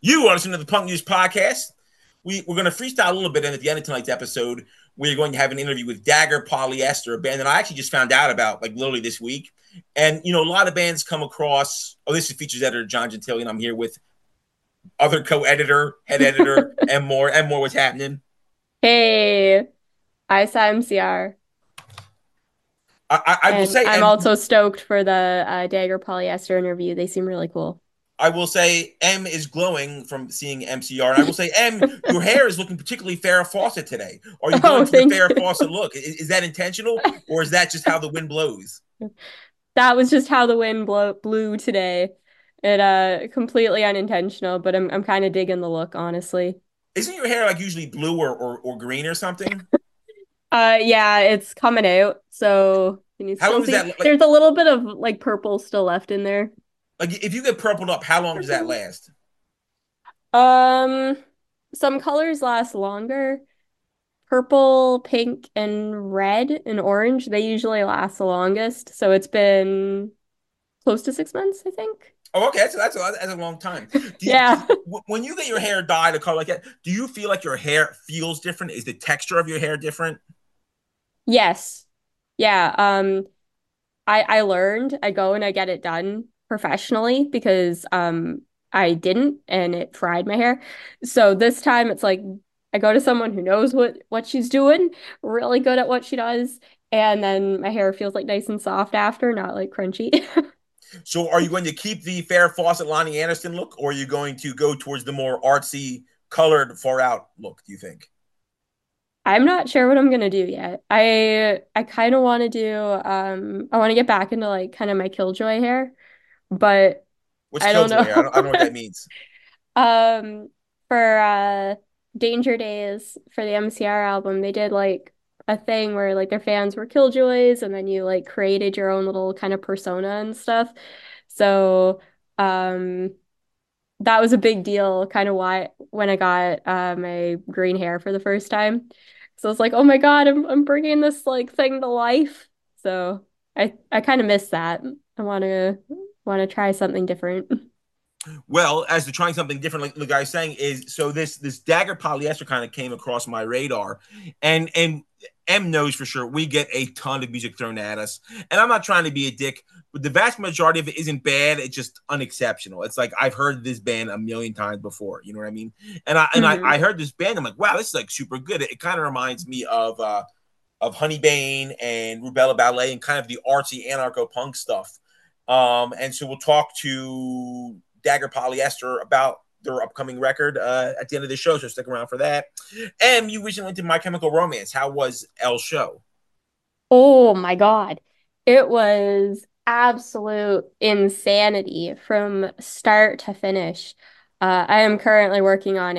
You are listening to the Punk News Podcast. We're going to freestyle a little bit, and at the end of tonight's episode, we're going to have an interview with Dagger Polyester, a band that I actually just found out about, like literally this week. And, you know, a lot of bands come across, this is features editor John Gentili, and I'm here with other co-editor, head editor, and more. What's happening? Hey, I saw MCR, I will and say, I'm and also stoked for the Dagger polyester interview. They seem really cool. I will say, M is glowing from seeing MCR. And I will say, M, your hair is looking particularly Farrah Fawcett today. Are you Oh, going for the thank Farrah you. Fawcett look? Is that intentional, or is that just how the wind blows? That was just how the wind blew today. It completely unintentional, but I'm kind of digging the look, honestly. Isn't your hair like usually blue or green or something? Yeah, it's coming out, so can you How still long does see? that like? There's a little bit of like purple still left in there. Like if you get purpled up, how long does that last? Um, some colors last longer. Purple, pink, and red and orange, they usually last the longest. So it's been close to 6 months, I think. Oh, okay, that's a long time. Yeah. When you get your hair dyed a color like that, do you feel like your hair feels different? Is the texture of your hair different? Yes. Yeah. I learned I go and I get it done professionally because I didn't and it fried my hair. So this time it's like I go to someone who knows what she's doing, really good at what she does, and then my hair feels like nice and soft after, not like crunchy. So, are you going to keep the Farrah Fawcett, Lonnie Anderson look, or are you going to go towards the more artsy, colored, far out look? Do you think? I'm not sure what I'm gonna do yet. I kind of want to do I want to get back into like kind of my Killjoy hair, but What's I don't Killjoy know. hair? I don't know what that means. Um for Danger Days for the MCR album, they did like a thing where like their fans were Killjoys and then you like created your own little kind of persona and stuff. So um that was a big deal, kind of why when I got my green hair for the first time. So it's like, oh my God, I'm bringing this like thing to life. So I kind of miss that. I want to try something different. Well, as to trying something different, like the guy's saying, is so this dagger polyester kind of came across my radar, and M knows for sure we get a ton of music thrown at us, and I'm not trying to be a dick, but the vast majority of it isn't bad. It's just unexceptional. It's like I've heard this band a million times before. You know what I mean? And I hmm heard this band. I'm like, wow, this is like super good. It kind of reminds me of Honeybane and Rubella Ballet and kind of the artsy anarcho punk stuff. And so we'll talk to Dagger Polyester about their upcoming record at the end of the show. So stick around for that. And you recently went to My Chemical Romance. How was L's show? Oh my God. It was absolute insanity from start to finish. I am currently working on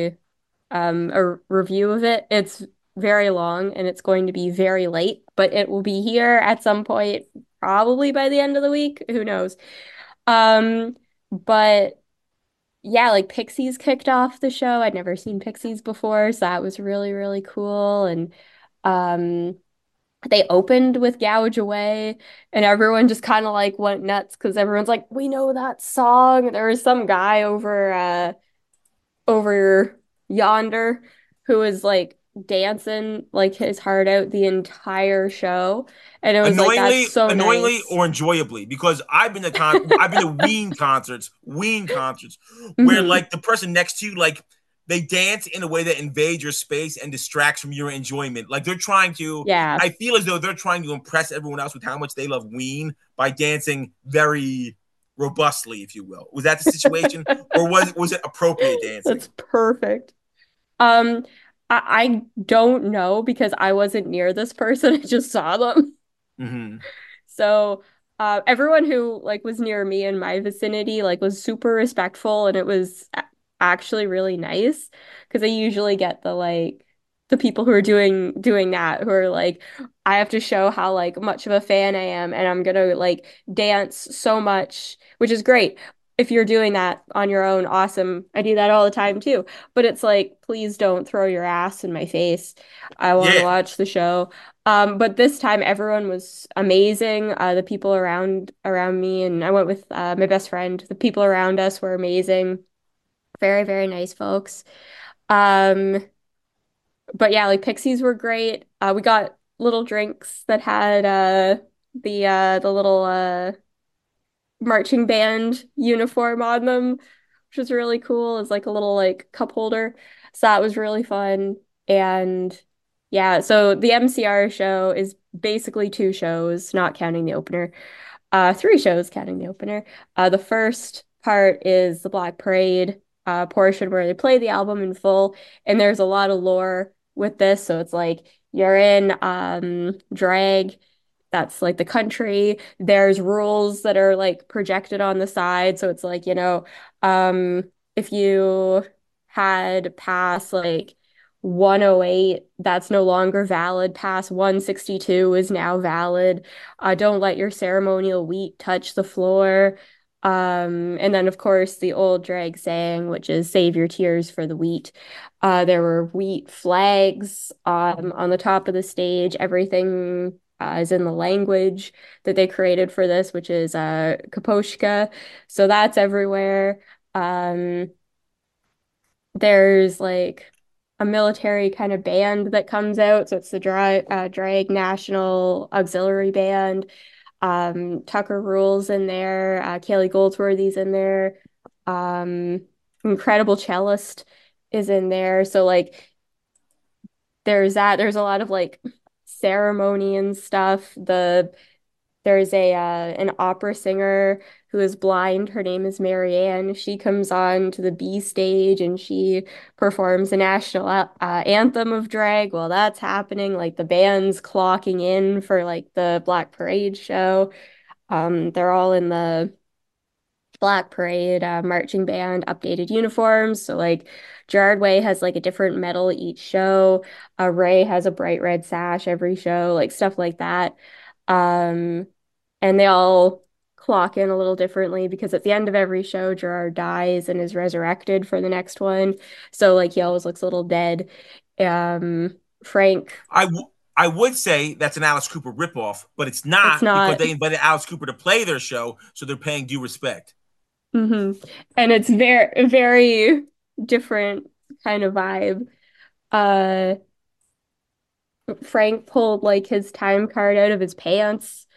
a review of it. It's very long and it's going to be very late, but it will be here at some point, probably by the end of the week. Who knows? Um, but yeah, like Pixies kicked off the show. I'd never seen Pixies before, so that was really, really cool. And um they opened with Gouge Away, and everyone just kind of like went nuts because everyone's like, we know that song. There was some guy over yonder who was like dancing like his heart out the entire show. And it was like, that's so Annoyingly, nice. or enjoyably, because I've been to Ween concerts, where hmm like the person next to you, like they dance in a way that invades your space and distracts from your enjoyment. Like they're trying to, Yeah. I feel as though they're trying to impress everyone else with how much they love Ween by dancing very robustly, if you will. Was that the situation, or was it appropriate dancing? That's perfect. Um, I don't know because I wasn't near this person. I just saw them. Mm-hmm. So everyone who like was near me in my vicinity like was super respectful and it was actually really nice because I usually get the people who are doing that who are like I have to show how like much of a fan I am and I'm gonna like dance so much, which is great. If you're doing that on your own, awesome. I do that all the time too. But it's like, please don't throw your ass in my face. I want to Yeah, watch the show. But this time everyone was amazing. The people around me, and I went with my best friend. The people around us were amazing. Very, very nice folks. Um, but yeah, like Pixies were great. We got little drinks that had the little marching band uniform on them, which was really cool. It's like a little like cup holder. So that was really fun. And yeah, so the MCR show is basically two shows, not counting the opener. Three shows counting the opener. The first part is the Black Parade portion where they play the album in full, and there's a lot of lore with this. So it's like you're in drag, that's like the country. There's rules that are like projected on the side. So it's like, um, if you had passed like 108, that's no longer valid. Past 162 is now valid. Don't let your ceremonial wheat touch the floor. And then, of course, the old drag saying, which is save your tears for the wheat. There were wheat flags on the top of the stage. Everything is in the language that they created for this, which is Kaposhka. So that's everywhere. Um, there's like a military kind of band that comes out. So it's the Drag National Auxiliary Band. Tucker Rule's in there. Kaylee Goldsworthy's in there. Um, Incredible Cellist is in there. So like there's that. There's a lot of like ceremony and stuff. There's a an opera singer who is blind. Her name is Marianne. She comes on to the B stage and she performs the national anthem of drag while that's happening. Like the band's clocking in for like the Black Parade show. They're all in the Black Parade marching band updated uniforms. So like Gerard Way has like a different medal each show. Ray has a bright red sash every show, like stuff like that. Um, and they all clock in a little differently because at the end of every show, Gerard dies and is resurrected for the next one. So like he always looks a little dead. Frank, I would say that's an Alice Cooper ripoff, but it's it's not because not. they invited Alice Cooper to play their show, so they're paying due respect. Hmm. And it's very, very different kind of vibe. Uh, Frank pulled like his time card out of his pants.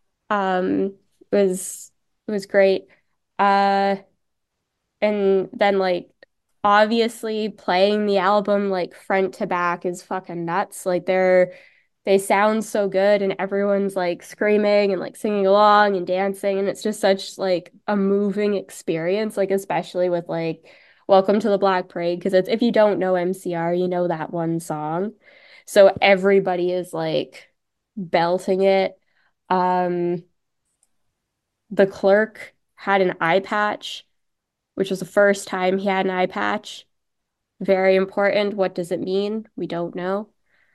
It was great. Uh, and then like obviously playing the album like front to back is fucking nuts. Like they sound so good and everyone's like screaming and like singing along and dancing and it's just such like a moving experience, like especially with like Welcome to the Black Parade because it's if you don't know MCR, you know that one song. So everybody is like belting it. Um, the clerk had an eye patch, which was the first time he had an eye patch. Very important. What does it mean? We don't know.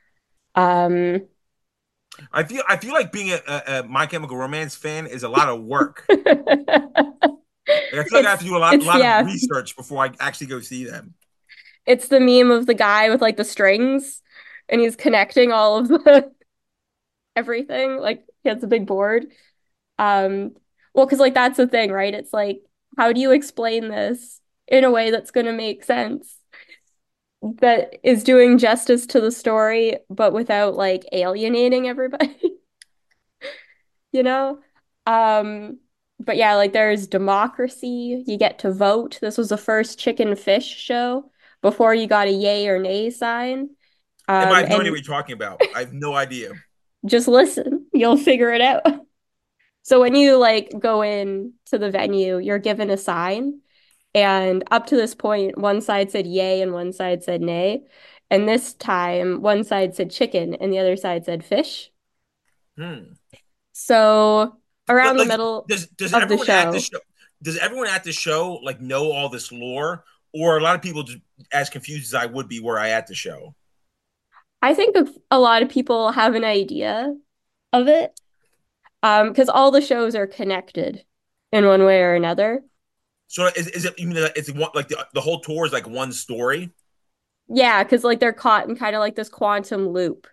Um, I feel like being a My Chemical Romance fan is a lot of work. Like, I feel like I have to do a it's lot of yeah, research before I actually go see them. it's the meme of the guy with like the strings and he's connecting all of the everything. Like he has a big board. Um, well, because like that's the thing, right? It's like, how do you explain this in a way that's gonna make sense? That is doing justice to the story, but without like alienating everybody, you know? Um, but yeah, like there's democracy. You get to vote. This was the first chicken fish show before you got a yay or nay sign. And I have no idea And what you're talking about. I have no idea. just listen, you'll figure it out. So when you like go in to the venue, you're given a sign. And up to this point, one side said yay and one side said nay. And this time, one side said chicken and the other side said fish. Hmm. So around the Like, middle does of the everyone at the show, show like know all this lore, or a lot of people just as confused as I would be were I at the show? I think a lot of people have an idea of it, because all the shows are connected in one way or another. So is it even it's one like the whole tour is like one story? Yeah, because like they're caught in kind of like this quantum loop.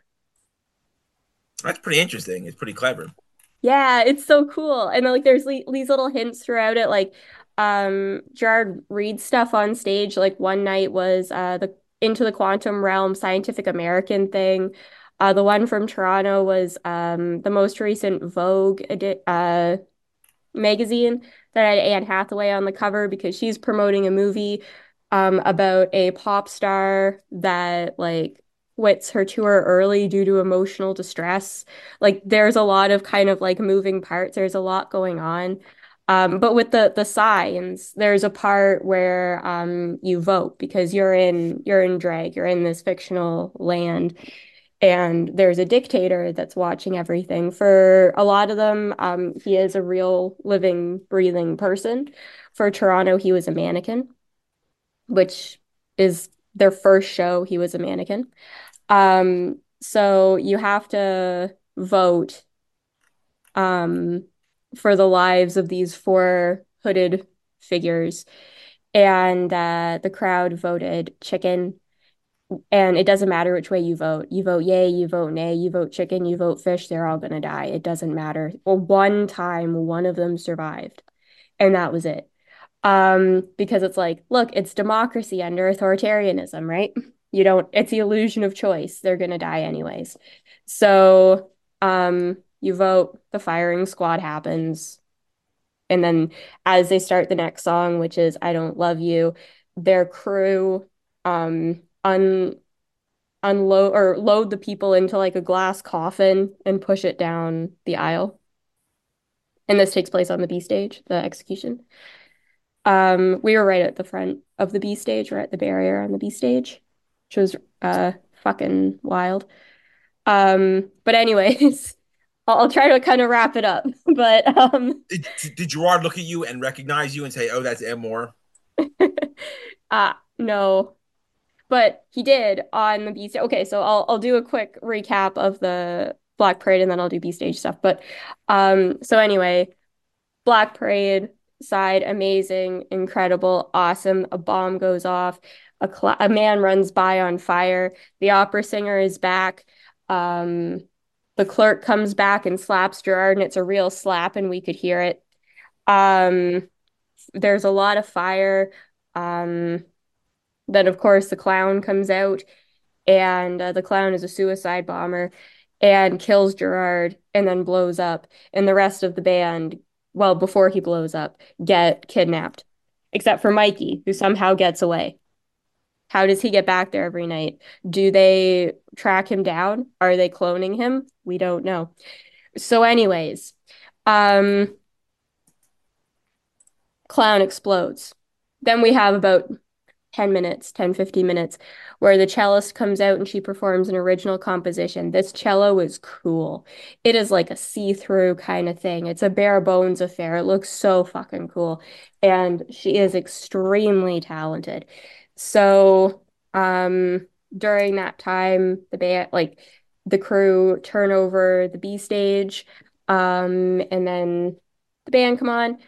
That's pretty interesting. It's pretty clever. Yeah, it's so cool. And like there's these little hints throughout it. Like Gerard reads stuff on stage. Like one night was the Into the Quantum Realm Scientific American thing. The one from Toronto was the most recent Vogue magazine that had Anne Hathaway on the cover because she's promoting a movie about a pop star that like quits her tour early due to emotional distress. Like there's a lot of kind of like moving parts. There's a lot going on. But with the signs, there's a part where you vote because you're in drag, you're in this fictional land, and there's a dictator that's watching everything. For a lot of them, he is a real living, breathing person. For Toronto, he was a mannequin, which is their first show. He was a mannequin. So you have to vote um, for the lives of these four hooded figures. And the crowd voted chicken. And it doesn't matter which way you vote. You vote yay, you vote nay, you vote chicken, you vote fish, they're all going to die. It doesn't matter. Well, one time, one of them survived, and that was it. Because it's like, look, it's democracy under authoritarianism, right? You don't, it's the illusion of choice. They're going to die anyways. So, you vote, the firing squad happens. And then as they start the next song, which is I Don't Love You, their crew, un unload or load the people into like a glass coffin and push it down the aisle. And this takes place on the B stage, the execution. We were right at the front of the B stage, we're at the barrier on the B stage, which was fucking wild. But anyways, I'll try to kind of wrap it up. But Did Gerard look at you and recognize you and say, "Oh, that's M Moore"? no. But he did on the B stage. Okay, so I'll do a quick recap of the Black Parade and then I'll do B stage stuff. But so anyway, Black Parade side, amazing, incredible, awesome. A bomb goes off. A man runs by on fire. The opera singer is back. Um, the clerk comes back and slaps Gerard, and it's a real slap, and we could hear it. Um, there's a lot of fire. Um, then, of course, the clown comes out, and the clown is a suicide bomber and kills Gerard and then blows up. And the rest of the band, well, before he blows up, get kidnapped, except for Mikey, who somehow gets away. How does he get back there every night? Do they track him down? Are they cloning him? We don't know. So, anyways, um, clown explodes. Then we have about 10 minutes, 10, 15 minutes, where the cellist comes out and she performs an original composition. This cello is cool. It is like a see-through kind of thing. It's a bare bones affair. It looks so fucking cool. And she is extremely talented. So, during that time, the band, like the crew turn over the B stage, and then the band come on.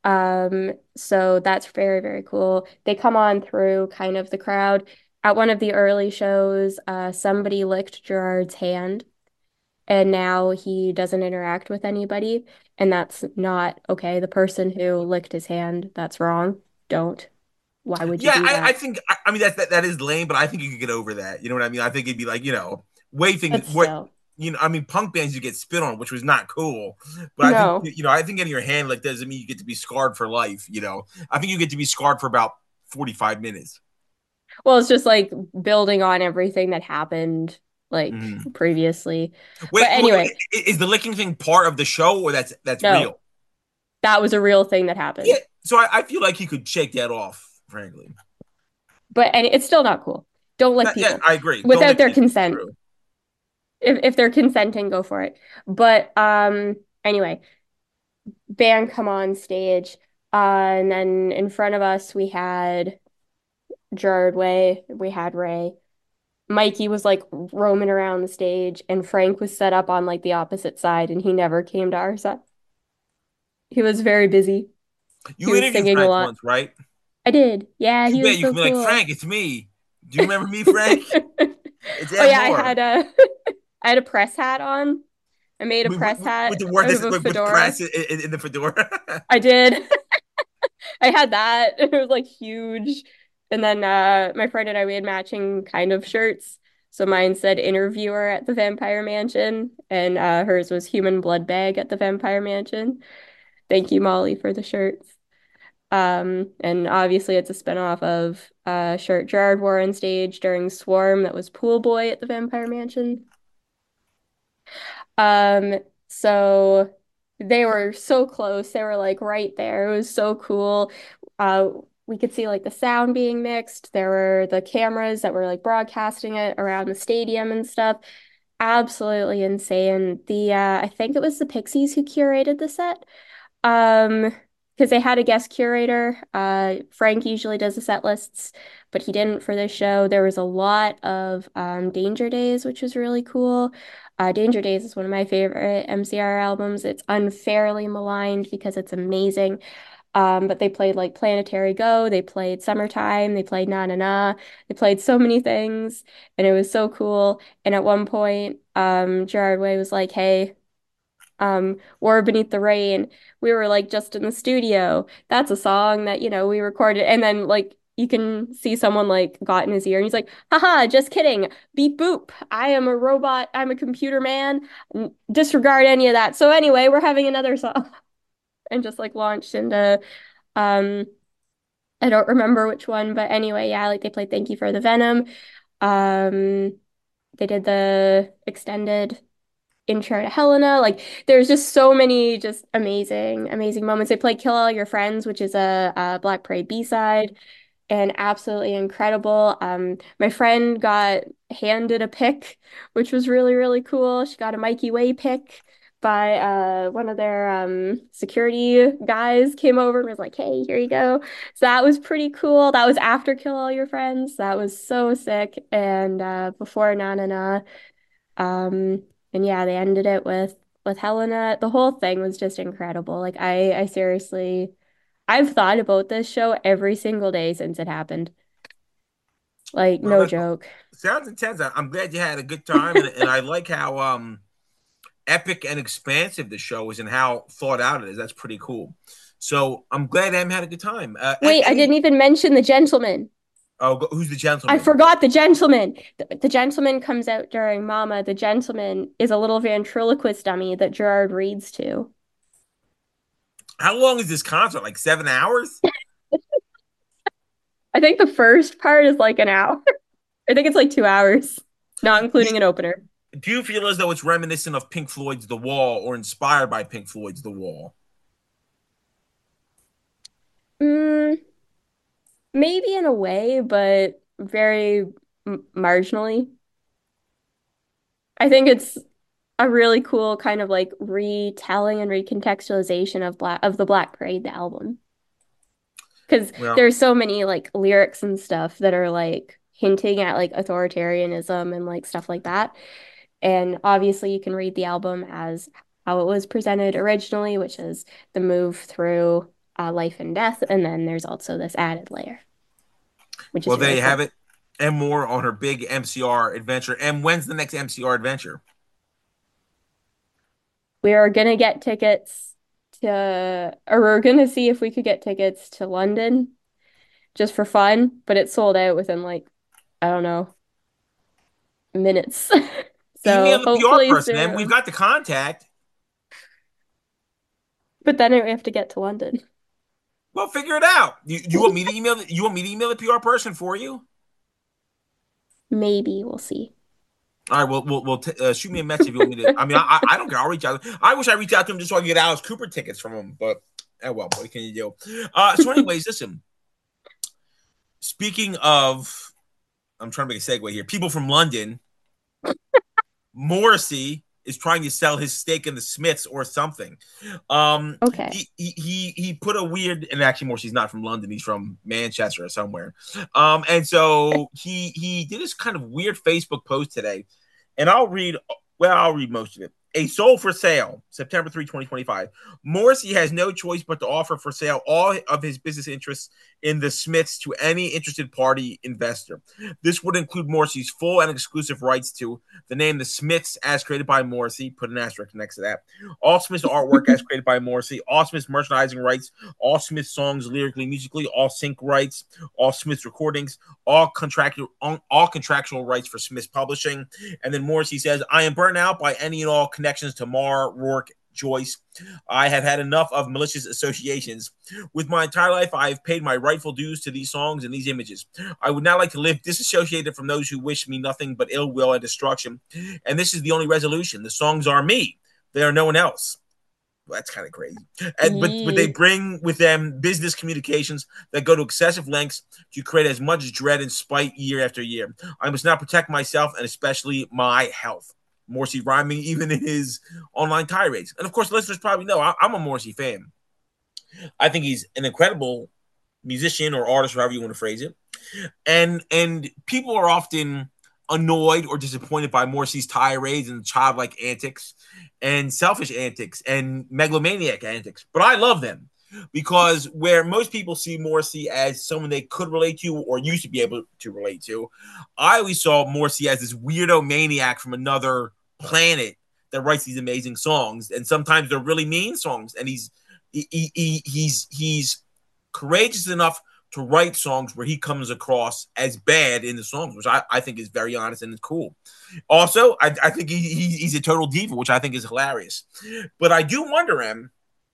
So that's very, very cool. They come on through kind of the crowd. At one of the early shows, somebody licked Gerard's hand, and now he doesn't interact with anybody, and that's not okay. The person who licked his hand, that's wrong. Don't. Why would you Yeah, do I that? think I mean that is lame, but I think you could get over that. You know what I mean? I think it'd be like way things But what still, I mean, punk bands you get spit on, which was not cool. But I think no. I think getting your hand like doesn't mean you get to be scarred for life. I think you get to be scarred for about 45 minutes. Well, it's just like building on everything that happened like Mhm. previously. But Wait, anyway, is the licking thing part of the show, or that's no, real? that was a real thing that Yeah, happened. so I feel like he could shake that off, frankly. But it's still not cool. Don't lick Yeah, people I agree. Don't without lick their people. consent. True. If they're consenting, go for it. But anyway, band come on stage. And then in front of us we had Gerard Way, we had Ray. Mikey was like roaming around the stage, and Frank was set up on like the opposite side, and he never came to our side. He was very busy. He You was interviewed singing a Frank lot. once, right? I did. Yeah, You he bet was you can so be like, cool. Frank, it's me. Do you remember me, Frank? It's Oh Ed yeah, I Moore. had a I had a press hat on. I made a with, press with, with hat the word out of a with fedora. press in the fedora. I did. I had that. It was like huge. And then my friend and I, we had matching kind of shirts. So mine said interviewer at the Vampire Mansion, and hers was human blood bag at the Vampire Mansion. Thank you, Molly, for the shirts. And obviously it's a spinoff of a shirt Gerard wore on stage during Swarm that was Pool Boy at the Vampire Mansion. Um, so they were so close. They were like right there. It was so cool. Uh, we could see like the sound being mixed. There were the cameras that were like broadcasting it around the stadium and stuff. Absolutely insane. I think it was the Pixies who curated the set. Um, because they had a guest curator. Frank usually does the set lists, but he didn't for this show. There was a lot of Danger Days, which was really cool. Danger Days is one of my favorite MCR albums. It's unfairly maligned because it's amazing. But they played like Planetary Go, they played Summertime, they played Na Na Na, they played so many things, and it was so cool. And at one point, Gerard Way was like, "Hey, War Beneath the Rain." We were like just in the studio. That's a song that, we recorded. And then like you can see someone like got in his ear and he's like, haha, just kidding. Beep boop. I am a robot. I'm a computer man. Disregard any of that. So anyway, we're having another song and just like launched into um I don't remember which one, but anyway, yeah, like they played Thank You for the Venom. Um they did the extended intro to Helena. Like there's just so many just amazing, amazing moments. They played Kill All Your Friends, which is a Black Parade B-side, and absolutely incredible. My friend got handed a pick, which was really, really cool. She got a Mikey Way pick by one of their security guys came over and was like, "Hey, here you go." So that was pretty cool. That was after Kill All Your Friends. That was so sick. And before Na Na Na. And yeah, they ended it with Helena. The whole thing was just incredible. Like I seriously I've thought about this show every single day since it happened. Like Well, no that joke. sounds intense. I'm glad you had a good time, and I like how epic and expansive the show is and how thought out it is. That's pretty cool. So I'm glad Em had a good time. Wait, I didn't even mention the gentleman. Who's the I gentleman? forgot the gentleman. The gentleman comes out during Mama. The gentleman is a little ventriloquist dummy that Gerard reads to. How long is this concert? Like 7 hours? I think the first part is like an hour. I think it's like 2 hours, not including an opener. Do you feel as though it's reminiscent of Pink Floyd's The Wall or inspired by Pink Floyd's The Wall? Mm, maybe in a way, but very marginally. I think it's a really cool kind of like retelling and recontextualization of the Black Parade, the album. Because Well, there's so many like lyrics and stuff that are like hinting at like authoritarianism and like stuff like that. And obviously you can read the album as how it was presented originally, which is the move through life and death. And then there's also this added layer, which is well, there really you have cool. it. And more on her big MCR adventure. And when's the next MCR adventure? We are gonna get tickets or we're gonna see if we could get tickets to London just for fun, but it sold out within like, I don't know, minutes. So Email the PR hopefully person, and we've soon. got the contact. But then we have to get to London. Well, figure it out. You want me to email? You want me to email the PR person for you? Maybe we'll see. All right. Well, shoot me a message if you want me to. I mean, I don't care. I'll reach out. I wish I reached out to him just so I could get Alice Cooper tickets from him, but well, what can you do? So, anyways, listen. Speaking of, I'm trying to make a segue here. People from London. Morrissey is trying to sell his stake in the Smiths or something. Um, Okay. he put a weird, and actually Morrissey's not from London; he's from Manchester or somewhere. And so he did this kind of weird Facebook post today, and I'll read. Well, I'll read most of it. A soul for sale, September 3, 2025. Morrissey has no choice but to offer for sale all of his business interests in the Smiths to any interested party investor. This would include Morrissey's full and exclusive rights to the name The Smiths as created by Morrissey, put an asterisk next to that, all Smiths artwork as created by Morrissey, all Smiths merchandising rights, all Smiths songs lyrically, musically, all sync rights, all Smiths recordings, all contractual rights for Smiths publishing. And then Morrissey says, I am burnt out by any and all connections to Marr, Rourke, Joyce. I have had enough of malicious associations. With my entire life, I have paid my rightful dues to these songs and these images. I would now like to live disassociated from those who wish me nothing but ill will and destruction. And this is the only resolution. The songs are me. They are no one else. Well, that's kind of crazy. But they bring with them business communications that go to excessive lengths to create as much dread and spite year after year. I must now protect myself and especially my health. Morrissey rhyming even in his online tirades. And of course, listeners probably know I'm a Morrissey fan. I think he's an incredible musician or artist, however you want to phrase it. And people are often annoyed or disappointed by Morrissey's tirades and childlike antics and selfish antics and megalomaniac antics. But I love them because where most people see Morrissey as someone they could relate to or used to be able to relate to, I always saw Morrissey as this weirdo maniac from another planet that writes these amazing songs. And sometimes they're really mean songs. And he's courageous enough to write songs where he comes across as bad in the songs, which I think is very honest and cool. Also, I think he's a total diva, which I think is hilarious. But I do wonder, Em,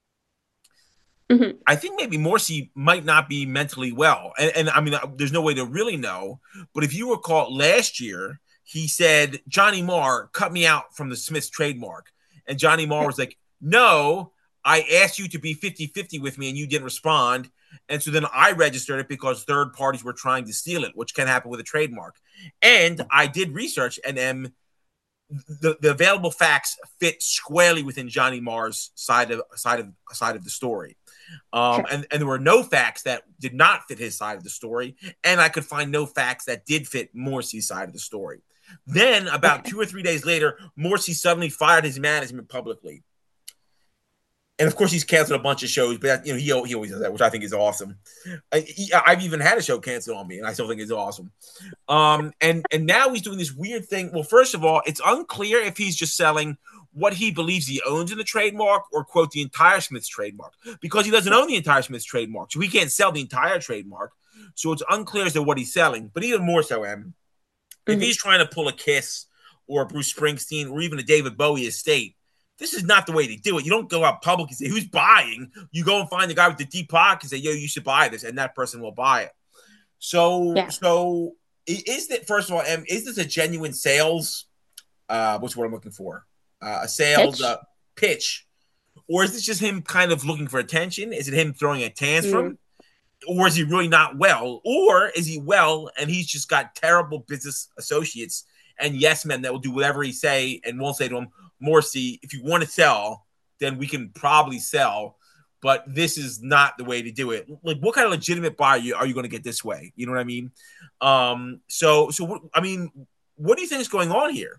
I think maybe Morrissey might not be mentally well. And I mean, there's no way to really know. But if you recall last year, he said, Johnny Marr cut me out from the Smiths trademark. And Johnny Marr was like, no, I asked you to be 50-50 with me and you didn't respond. And so then I registered it because third parties were trying to steal it, which can happen with a trademark. And I did research, and the available facts fit squarely within Johnny Marr's side of the story. And there were no facts that did not fit his side of the story. And I could find no facts that did fit Morrissey's side of the story. Then about 2 or 3 days later, Morrissey suddenly fired his management publicly. And of course, he's canceled a bunch of shows, but he always does that, which I think is awesome. I've even had a show canceled on me, and I still think it's awesome. And now he's doing this weird thing. Well, first of all, it's unclear if he's just selling what he believes he owns in the trademark or, quote, the entire Smiths trademark, because he doesn't own the entire Smiths trademark, so he can't sell the entire trademark. So it's unclear as to what he's selling. But even more so, if he's trying to pull a Kiss or a Bruce Springsteen or even a David Bowie estate, this is not the way to do it. You don't go out public and say, who's buying? You go and find the guy with the deep pocket and say, yo, you should buy this. And that person will buy it. So is that, first of all, is this a genuine sales? What's what I'm looking for? A sales pitch? Or is this just him kind of looking for attention? Is it him throwing a tantrum? Or is he really not well? Or is he well and he's just got terrible business associates and yes men that will do whatever he say and won't say to him, Morrissey, if you want to sell, then we can probably sell, but this is not the way to do it. Like, what kind of legitimate buyer are you going to get this way? You know what I mean? So I mean, what do you think is going on here?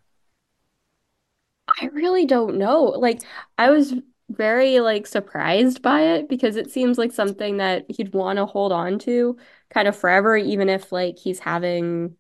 I really don't know. Like, I was very surprised by it because it seems like something that he'd want to hold on to kind of forever, even if he's having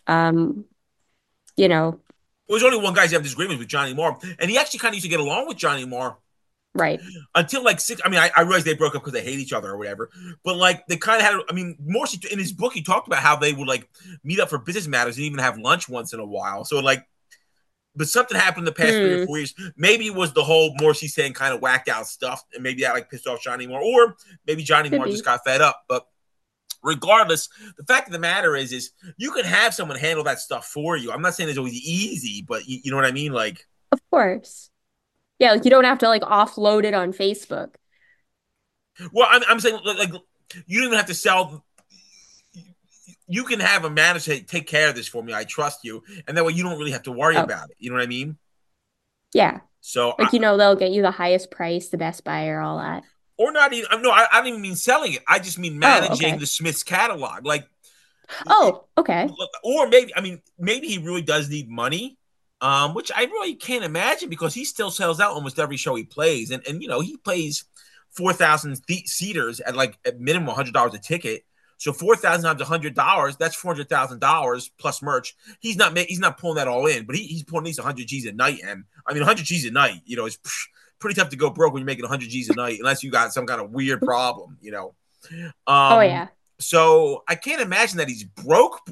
you know, Well, there's only one guy who have disagreements with Johnny Marr, and he actually kind of used to get along with Johnny Marr. Right. Until six, I mean, I realized they broke up because they hate each other or whatever. But they kind of had, I mean, Morrissey in his book, he talked about how they would meet up for business matters and even have lunch once in a while. So but something happened in the past 3 or 4 years. Maybe it was the whole Morrissey saying kind of whacked out stuff, and maybe that pissed off Johnny Marr, or maybe Johnny Marr just got fed up. But regardless, the fact of the matter is you can have someone handle that stuff for you. I'm not saying it's always easy, but you know what I mean? Of course. Yeah, you don't have to offload it on Facebook. Well, I'm saying you don't even have to sell. You can have a manager take care of this for me. I trust you, and that way you don't really have to worry about it. You know what I mean? Yeah. So they'll get you the highest price, the best buyer, all that. Or not even. No, I don't even mean selling it. I just mean managing the Smiths catalog. Okay. Or maybe he really does need money, which I really can't imagine because he still sells out almost every show he plays, and he plays 4,000 seaters at at minimum $100 a ticket. So 4,000 times $100, that's $400,000 plus merch. He's not pulling that all in, but he's pulling at least 100 G's a night. And I mean, 100 G's a night, is pretty tough to go broke when you're making 100 G's a night, unless you got some kind of weird problem. Oh Um, yeah. so I can't imagine that he's broke.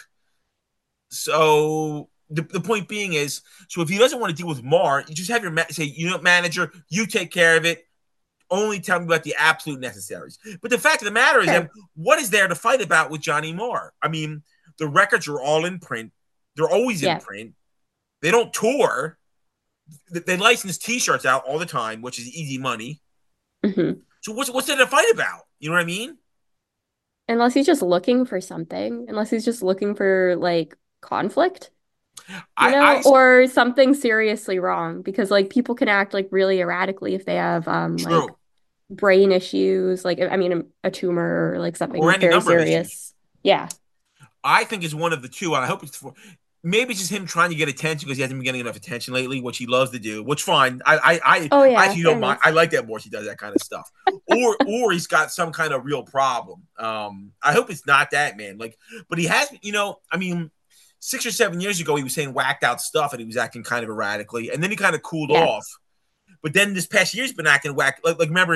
So the point being is, so if he doesn't want to deal with Mar, you just have your say, manager, you take care of it. Only tell me about the absolute necessaries. But the fact of the matter is, Sure. what is there to fight about with Johnny Marr? I mean, the records are all in print. They're always in Yeah. print. They don't tour. They license T-shirts out all the time, which is easy money. Hmm. So what's there to fight about? You know what I mean? Unless he's just looking for something, unless he's just looking for like conflict, I or something seriously wrong because like people can act like really erratically if they have like true, brain issues, like I mean a tumor or like or something any very number of issues. serious. Yeah. I think it's one of the two, and I hope it's maybe it's just him trying to get attention because he hasn't been getting enough attention lately, which he loves to do. Which fine, Oh I yeah, actually fair don't mind. enough. I like that Morrissey does that kind of stuff, or he's got some kind of real problem. I hope it's not that, man. Like, but he has, I mean. 6 or 7 years ago, he was saying whacked out stuff and he was acting kind of erratically, and then he kind of cooled Yeah. off. But then this past year's been acting whack. Like remember,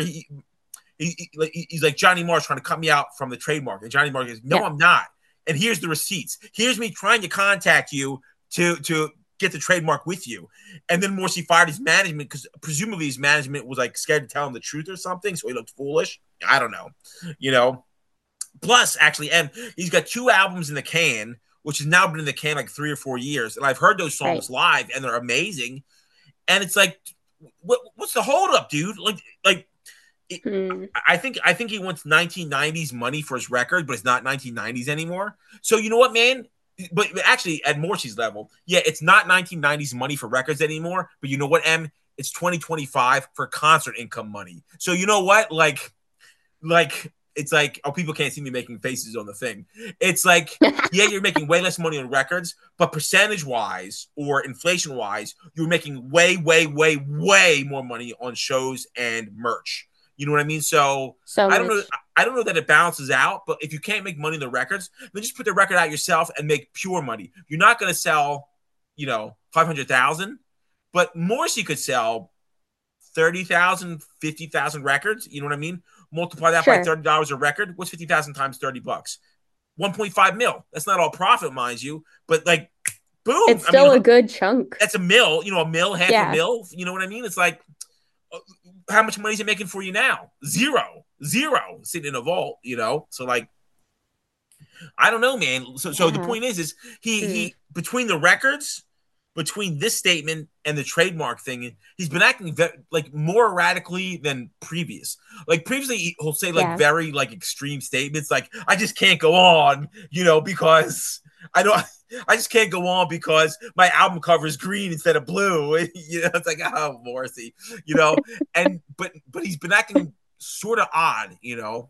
he's like Johnny Marr's trying to cut me out from the trademark, and Johnny Marr goes, "No, Yeah. I'm not." And here's the receipts. Here's me trying to contact you to get the trademark with you. And then Morrissey fired his management because presumably his management was like scared to tell him the truth or something, so he looked foolish. I don't know, you know. Plus, actually, and he's got 2 albums in the can, which has now been in the can like 3 or 4 years, and I've heard those Right. songs live, and they're amazing. And it's like, what's the holdup, dude? Like it, Hmm. I think he wants 1990s money for his record, but it's not 1990s anymore. So you know what, man? But actually, at Morrissey's level, yeah, it's not 1990s money for records anymore. But you know what, M? It's 2025 for concert income money. So you know what? Like it's like, oh, people can't see me making faces on the thing. It's like, yeah, you're making way less money on records, but percentage wise or inflation wise, you're making way, way, way, way more money on shows and merch. You know what I mean? So So I don't know. much. I don't know that it balances out, but if you can't make money on the records, then just put the record out yourself and make pure money. You're not going to sell, 500,000, but Morrissey could sell 30,000, 50,000 records. You know what I mean? Multiply that by Sure. $30 a record. What's 50,000 times $30? 1.5 mil. That's not all profit, mind you, but like, boom. It's I mean, still a good chunk. that's a mil. A mil, half a Yeah. mil. You know what I mean? It's like, how much money is it making for you now? Zero, sitting in a vault. So like, I don't know, man. So the Yeah. point is Hmm. he between the records, between this statement and the trademark thing, he's been acting like more erratically than previous. Like previously, he'll say like Yeah. very like extreme statements, like I just can't go on, because I don't. I just can't go on because my album cover is green instead of blue. It's like, oh, Morrissey, and but he's been acting sort of odd.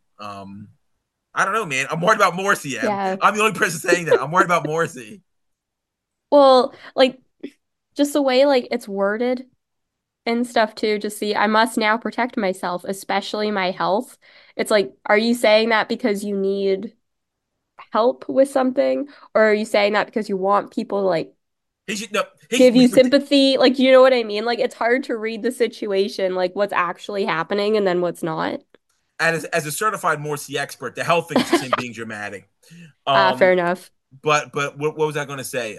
I don't know, man. I'm worried about Morrissey, Em. Yeah. I'm the only person saying that. I'm worried about Morrissey. Well, like just the way like it's worded and stuff too, just see, I must now protect myself, especially my health. It's like, are you saying that because you need help with something? Or are you saying that because you want people to like He should no. He should give be. you sympathy? Like, you know what I mean? Like, it's hard to read the situation, like what's actually happening and then what's not. As a certified Morrissey expert, the health thing is just him being dramatic. Fair Um, enough. but what was I going to say?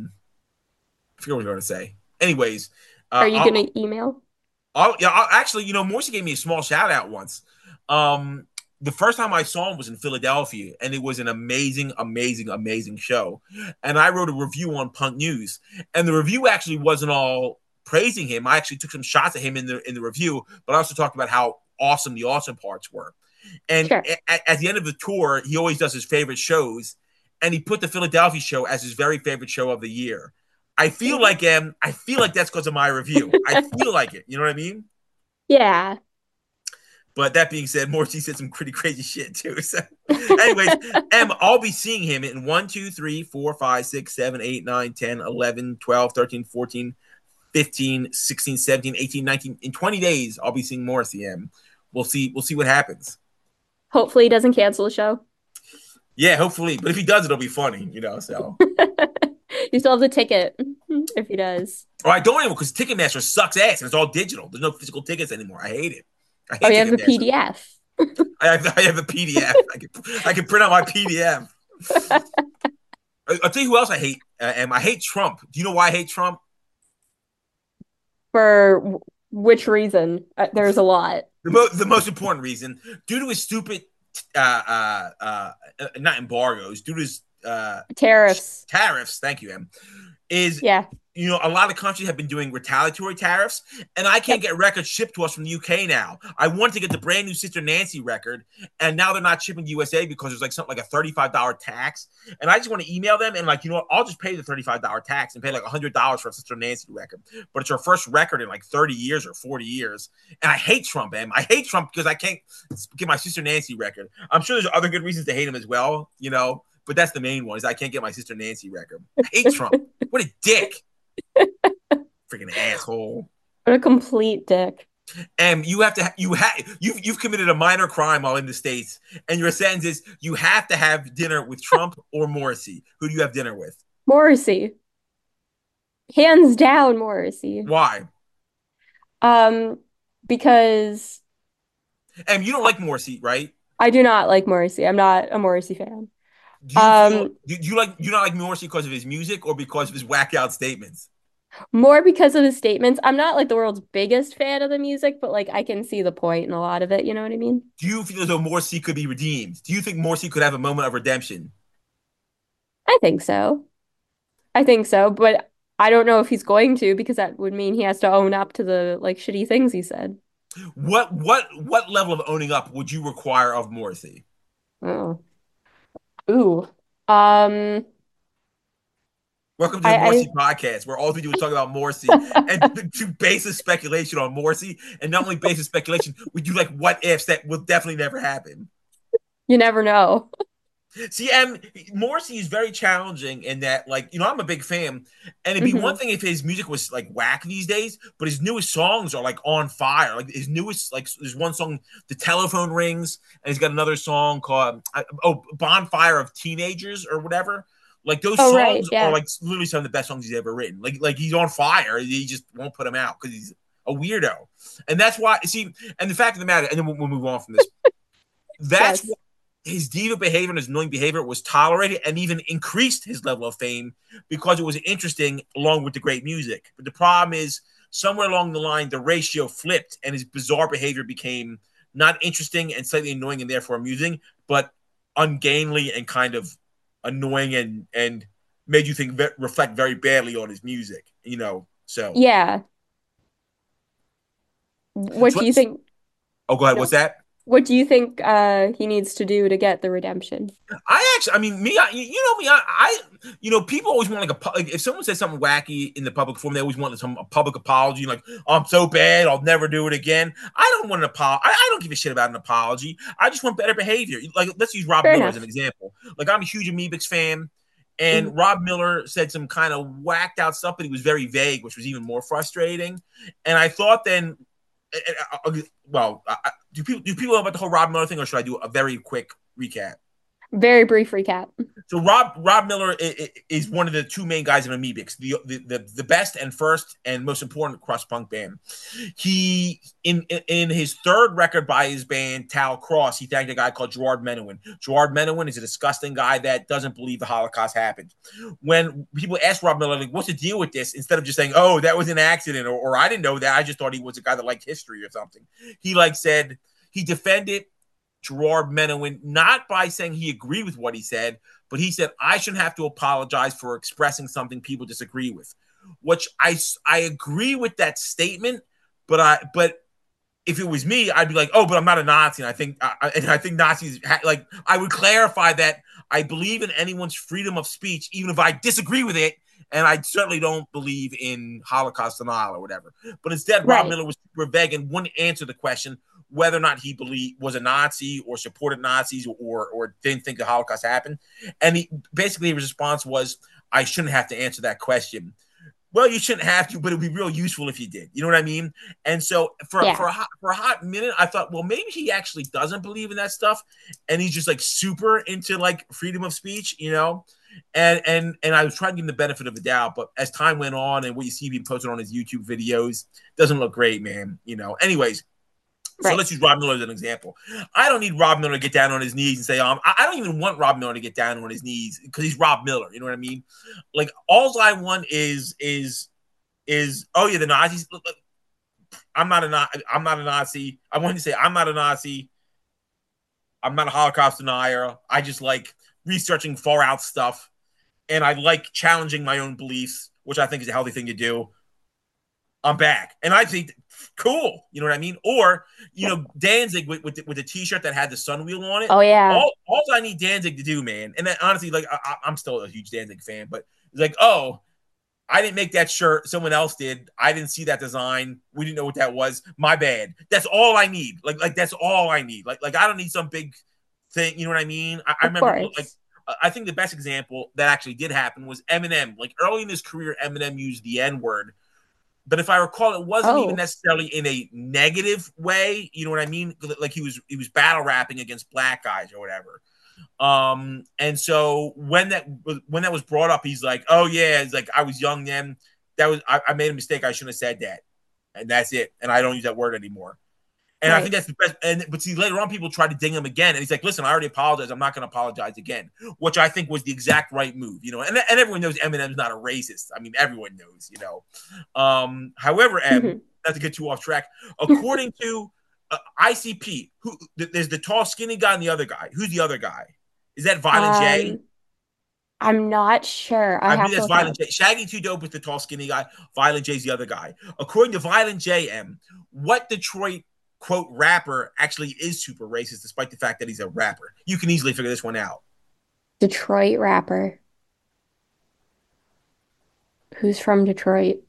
I forget what I was going to say. Anyways, Are uh, you I'll, gonna email? actually, Morrissey gave me a small shout out once. Um, the first time I saw him was in Philadelphia, and it was an amazing, amazing, amazing show. And I wrote a review on Punk News, and the review actually wasn't all praising him. I actually took some shots at him in the review, but I also talked about how awesome the awesome parts were. And Sure. at the end of the tour, he always does his favorite shows, and he put the Philadelphia show as his very favorite show of the year. I feel like that's because of my review. I feel like it. You know what I mean? Yeah. But that being said, Morrissey said some pretty crazy shit too. So, anyways, I'll be seeing him in 1, 2, 3, 4, 5, 6, 7, 8, 9, 10, 11, 12, 13, 14, 15, 16, 17, 18, 19. In 20 days, I'll be seeing Morrissey. We'll see what happens. Hopefully he doesn't cancel the show. Yeah, hopefully. But if he does, it'll be funny, so. You still have the ticket if he does. Or I don't anymore because Ticketmaster sucks ass and it's all digital. There's no physical tickets anymore. I hate it. I Oh, hate you have the Ticketmaster. PDF. I have a PDF. I can print out my PDF. I'll tell you who else I hate. And I hate Trump. Do you know why I hate Trump? For which reason? There's a lot. The most important reason, due to his stupid, not embargoes, due to his Tariffs. tariffs. Thank you, Em. Is Yeah. a lot of countries have been doing retaliatory tariffs, and I can't Yep. get records shipped to us from the UK now. I wanted to get the brand new Sister Nancy record, and now they're not shipping to USA because there's like something like a $35 tax. And I just want to email them and like, what, I'll just pay the $35 tax and pay like $100 for a Sister Nancy record. But it's her first record in like 30 years or 40 years. And I hate Trump, man. I hate Trump because I can't get my Sister Nancy record. I'm sure there's other good reasons to hate him as well, but that's the main one is I can't get my Sister Nancy record. I hate Trump. What a dick. Freaking asshole. What a complete dick. And you've committed a minor crime while in the States, and your sentence is you have to have dinner with Trump or Morrissey. Who do you have dinner with? Morrissey. Hands down, Morrissey. Why? Um, because And you don't like Morrissey, right? I do not like Morrissey. I'm not a Morrissey fan. Do you feel Um, do you not like Morrissey because of his music or because of his whack out statements? More because of his statements. I'm not like the world's biggest fan of the music, but like I can see the point in a lot of it. You know what I mean? Do you feel as though Morrissey could be redeemed? Do you think Morrissey could have a moment of redemption? I think so. I think so, but I don't know if he's going to because that would mean he has to own up to the like shitty things he said. What level of owning up would you require of Morrissey? Oh. Ooh. Um, Welcome to the I Morrissey podcast, where all we do is talk about Morrissey and do baseless speculation on Morrissey. And not only baseless speculation, we do like what ifs that will definitely never happen. you never know. See, and Morrissey is very challenging in that, like, I'm a big fan, and it'd be one Hmm. thing if his music was like whack these days, but his newest songs are like on fire. Like his newest, like, there's one song, "The Telephone Rings," and he's got another song called "Bonfire of Teenagers" or whatever. Like those Oh, right. songs are Yeah. like literally some of the best songs he's ever written. Like he's on fire. He just won't put them out because he's a weirdo, and that's why. See, and the fact of the matter, and then we'll move on from this. That's Yes. his diva behavior and his annoying behavior was tolerated and even increased his level of fame because it was interesting along with the great music. But the problem is, somewhere along the line, the ratio flipped and his bizarre behavior became not interesting and slightly annoying and therefore amusing, but ungainly and kind of annoying and made you reflect very badly on his music, So, Yeah. What so do you let's. think? Oh, go ahead. No. What's that? What do you think he needs to do to get the redemption? I mean, me, you know me, people always want like if someone says something wacky in the public forum, they always want a public apology, like, "Oh, I'm so bad, I'll never do it again." I don't want an apology. I don't give a shit about an apology. I just want better behavior. Like, let's use Rob Fair Miller as an enough. example. Like, I'm a huge Amoebics fan, Mhm. and Rob Miller said some kind of whacked out stuff, but he was very vague, which was even more frustrating. And I thought then, well, do people know about the whole Rob Miller thing, or should I do a very quick recap? Very brief recap. So Rob Miller is one of the two main guys in Amoebics, the best and first and most important crust punk band. He in his third record by his band Tal Cross, he thanked a guy called Gerard Menowin. Gerard Menowin is a disgusting guy that doesn't believe the Holocaust happened. When people ask Rob Miller, like, "What's the deal with this?" instead of just saying, "Oh, that was an accident," or "I didn't know that. I just thought he was a guy that liked history or something," he said he defended Gerard Menowin, not by saying he agreed with what he said, but he said, "I shouldn't have to apologize for expressing something people disagree with," which I agree with that statement, but if it was me, I'd be like, "Oh, but I'm not a Nazi." And I think Nazis like I would clarify that I believe in anyone's freedom of speech, even if I disagree with it. And I certainly don't believe in Holocaust denial or whatever. But instead, Rob Right. Miller was super vague and wouldn't answer the question whether or not he was a Nazi or supported Nazis or didn't think the Holocaust happened. And basically his response was, "I shouldn't have to answer that question." Well, you shouldn't have to, but it'd be real useful if you did. You know what I mean? And so Yeah, for a hot minute, I thought, well, maybe he actually doesn't believe in that stuff, and he's just like super into like freedom of speech, you know. And I was trying to give him the benefit of the doubt, but as time went on, and what you see being posted on his YouTube videos doesn't look great, man. You know. Anyways, so right. let's use Rob Miller as an example. I don't need Rob Miller to get down on his knees and say, I don't even want Rob Miller to get down on his knees because he's Rob Miller. You know what I mean? Like, all I want is oh yeah, the Nazis. I'm not a Nazi. I wanted to say I'm not a Nazi. I'm not a Holocaust denier. I just like researching far out stuff, and I like challenging my own beliefs, which I think is a healthy thing to do. I'm back, and I think cool. You know what I mean? Or Danzig with the T-shirt that had the sun wheel on it. Oh yeah, All I need Danzig to do, man. And then, honestly, like I'm still a huge Danzig fan, but it's like, oh, I didn't make that shirt. Someone else did. I didn't see that design. We didn't know what that was. My bad. That's all I need. Like that's all I need. Like I don't need some big thing. You know what I mean? I of remember, like, course. I think the best example that actually did happen was Eminem. Like, early in his career, Eminem used the N word, but if I recall, it wasn't even Oh, necessarily in a negative way. You know what I mean? Like, he was battle rapping against black guys or whatever. And so when that was brought up, he's like, "Oh yeah, it's like I was young then. I made a mistake. I shouldn't have said that, and that's it. And I don't use that word anymore." And I think right. that's the best. But see, later on, people tried to ding him again, and he's like, "Listen, I already apologized. I'm not going to apologize again," which I think was the exact right move. You know, and everyone knows Eminem's not a racist. I mean, everyone knows. You know. However, not to get too off track, according to ICP, there's the tall, skinny guy and the other guy. Who's the other guy? Is that Violent J? um, I'm not sure. I I have believe to that's look it Violent up. J. Shaggy Two Dope is the tall, skinny guy. Violent J's the other guy. According to Violent J, what Detroit quote rapper actually is super racist, despite the fact that he's a rapper? You can easily figure this one out. Detroit rapper. Who's from Detroit?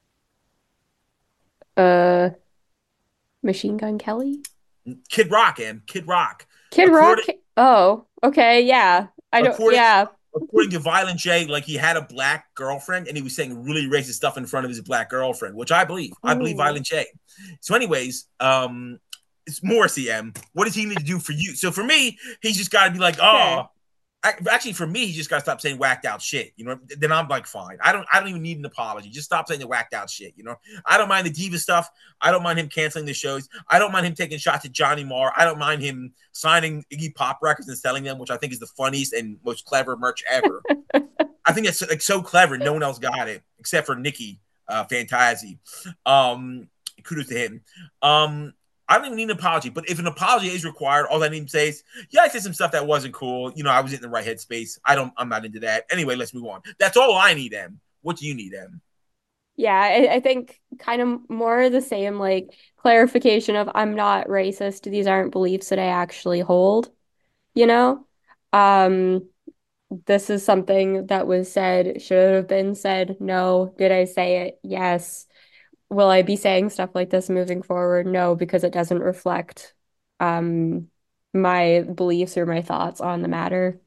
Uh, Machine Gun Kelly? Kid Rock, Kid Rock. Kid Rock? According Oh, okay, yeah. I don't, according yeah. according to Violent J, like, he had a black girlfriend and he was saying really racist stuff in front of his black girlfriend, which I believe. I believe Oh, Violent J. So, anyways, it's Morrissey M. What does he need to do for you? So for me, he's just got to be like, okay. oh, actually, for me, he just got to stop saying whacked out shit. You know, then I'm like, fine. I don't even need an apology. Just stop saying the whacked out shit. You know, I don't mind the diva stuff. I don't mind him canceling the shows. I don't mind him taking shots at Johnny Marr. I don't mind him signing Iggy Pop records and selling them, which I think is the funniest and most clever merch ever. I think it's like so clever. No one else got it except for Nikki Fantazi. Kudos to him. I don't even need an apology, but if an apology is required, all I need to say is, yeah, I said some stuff that wasn't cool. You know, I was in the right headspace. I'm not into that. Anyway, let's move on. That's all I need, Em. What do you need, Em? Yeah, I think kind of more the same, like clarification of I'm not racist. These aren't beliefs that I actually hold, you know? Um, this is something that was said, should have been said. No. Did I say it? Yes. Will I be saying stuff like this moving forward? No, because it doesn't reflect um my beliefs or my thoughts on the matter.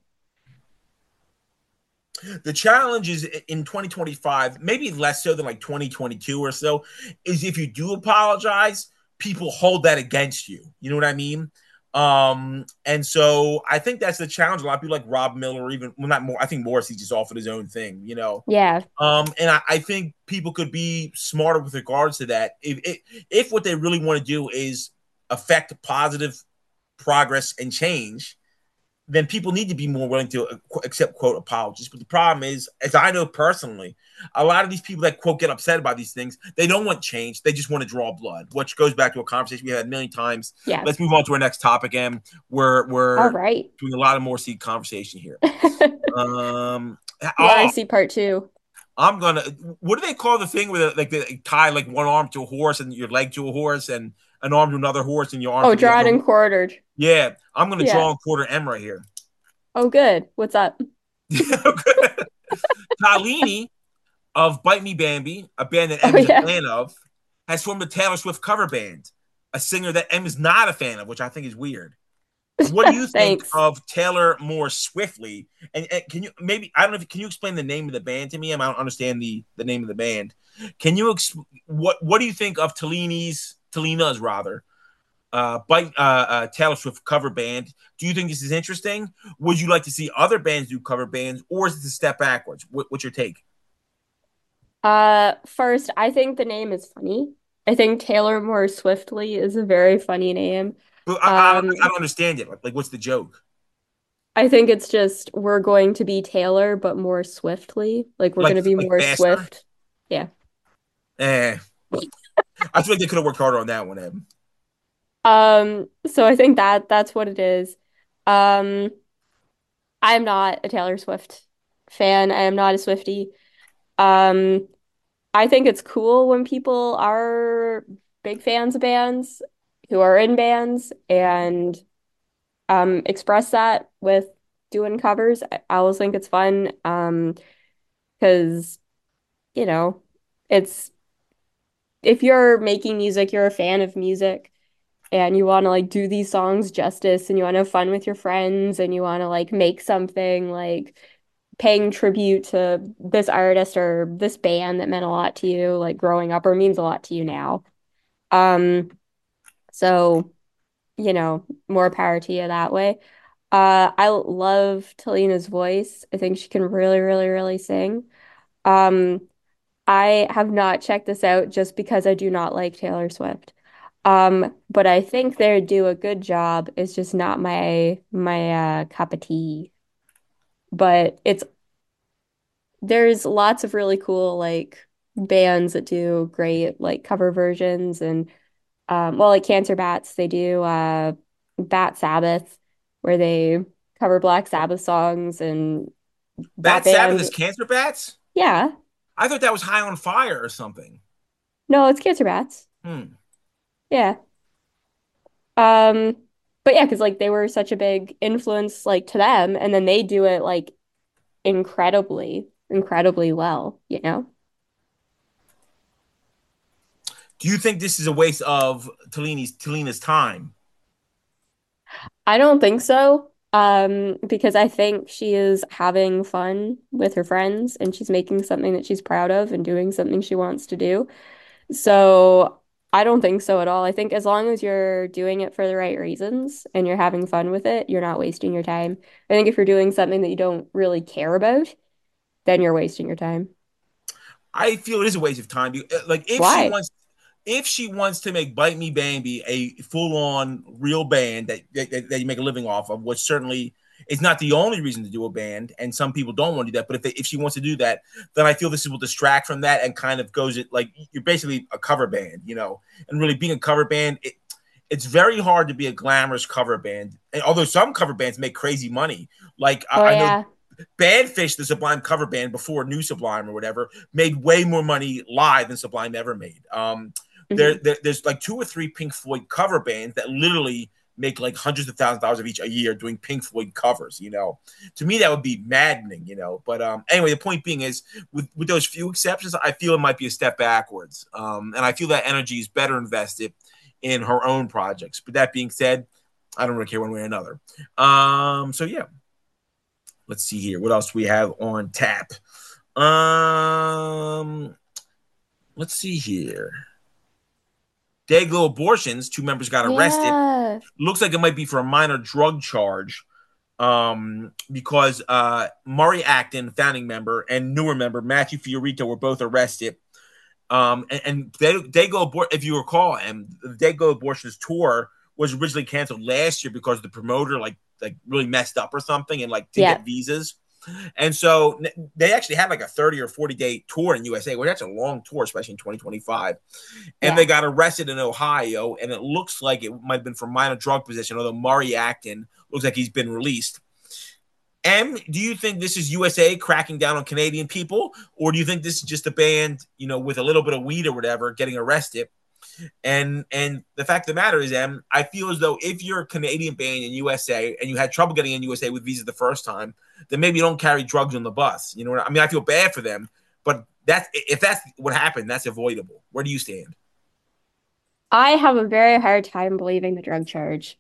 The challenge is in 2025, maybe less so than like 2022 or so, is if you do apologize, people hold that against you. You know what I mean? And so I think that's the challenge. A lot of people like Rob Miller, or even, well, not more. I think Morrissey just offered his own thing, you know. Yeah. And I think people could be smarter with regards to that. If what they really want to do is affect positive progress and change, then people need to be more willing to accept quote apologies. But the problem is, as I know personally, a lot of these people that quote get upset about these things, they don't want change. They just want to draw blood, which goes back to a conversation we had a million times. Yeah. Let's move on to our next topic, Em. All We're right. doing a lot of more seed conversation here. Um, You want oh, to see part two? I'm gonna. What do they call the thing where they tie like one arm to a horse and your leg to a horse and an arm to another horse and your arm Oh, to the drawn other? and quartered. Yeah, I'm gonna Yeah. draw on quarter M right here. Oh, good. What's up? Talini of Bite Me Bambi, a band that Oh, M is a yeah. fan of, has formed a Taylor Swift cover band, a singer that M is not a fan of, which I think is weird. What do you think Thanks. of Taylor More Swiftly? And can you maybe I don't know if can you explain the name of the band to me? I don't understand the name of the band. Can you what do you think of Talena's rather Taylor Swift cover band? Do you think this is interesting? Would you like to see other bands do cover bands, or is it a step backwards? What's your take? First, I think the name is funny. I think Taylor More Swiftly is a very funny name. But I Um, don't understand it. Like, what's the joke? I think it's just we're going to be Taylor, but more swiftly. Like we're going to be Like more faster? swift. Yeah. Eh, I feel like they could have worked harder on that one, Em. So I think that's what it is. Um, I am not a Taylor Swift fan. I am not a Swiftie. Um, I think it's cool when people are big fans of bands who are in bands and express that with doing covers. I always think it's fun because you know, it's if you're making music, you're a fan of music and you want to like do these songs justice and you want to have fun with your friends and you want to like make something like paying tribute to this artist or this band that meant a lot to you like growing up or means a lot to you now. Um, so, more power to you that way. I love Talena's voice. I think she can really, really, really sing. Um, I have not checked this out just because I do not like Taylor Swift. But I think they do a good job. It's just not my cup of tea. But there's lots of really cool like bands that do great like cover versions and well like Cancer Bats, they do Bat Sabbath where they cover Black Sabbath songs and that Bat Sabbath band, is Cancer Bats? yeah. I thought that was High on Fire or something. No, it's Cancer Bats. Hmm. Yeah. Um, but yeah, because like they were such a big influence like to them, and then they do it like incredibly, incredibly well, you know? Do you think this is a waste of Talena's time? I don't think so. Because I think she is having fun with her friends and she's making something that she's proud of and doing something she wants to do. So I don't think so at all. I think as long as you're doing it for the right reasons and you're having fun with it, you're not wasting your time. I think if you're doing something that you don't really care about, then you're wasting your time. I feel it is a waste of time. Like Why? if she wants to make Bite Me Bambi a full on real band that you make a living off of, which certainly is not the only reason to do a band, and some people don't want to do that. But if she wants to do that, then I feel this will distract from that and kind of goes it like you're basically a cover band, and really being a cover band. It's very hard to be a glamorous cover band, and although some cover bands make crazy money. Like Oh I know yeah. Badfish, the Sublime cover band before New Sublime or whatever, made way more money live than Sublime ever made. Hmm. There's like two or three Pink Floyd cover bands that literally make like hundreds of thousands of dollars of each a year doing Pink Floyd covers. To me that would be maddening. But anyway, the point being is with those few exceptions, I feel it might be a step backwards. And I feel that energy is better invested in her own projects. But that being said, I don't really care one way or another. So yeah, let's see here. What else do we have on tap? Um, let's see here. Dayglow abortions. Two members got arrested. Yeah. Looks like it might be for a minor drug charge. Because Maury Acton, founding member, and newer member Matthew Fiorito were both arrested. And they go abort. If you recall, and they go abortions tour was originally canceled last year because the promoter like really messed up or something and like didn't Yeah. get visas. And so they actually had like a 30 or 40-day tour in USA, well, that's a long tour, especially in 2025. And Yeah. they got arrested in Ohio, and it looks like it might have been for minor drug possession, although Maury Acton looks like he's been released. Do you think this is USA cracking down on Canadian people, or do you think this is just a band, with a little bit of weed or whatever, getting arrested? And the fact of the matter is, I feel as though if you're a Canadian band in USA and you had trouble getting in USA with visas the first time, then maybe you don't carry drugs on the bus. You know what I mean? I feel bad for them, but if that's what happened, that's avoidable. Where do you stand? I have a very hard time believing the drug charge.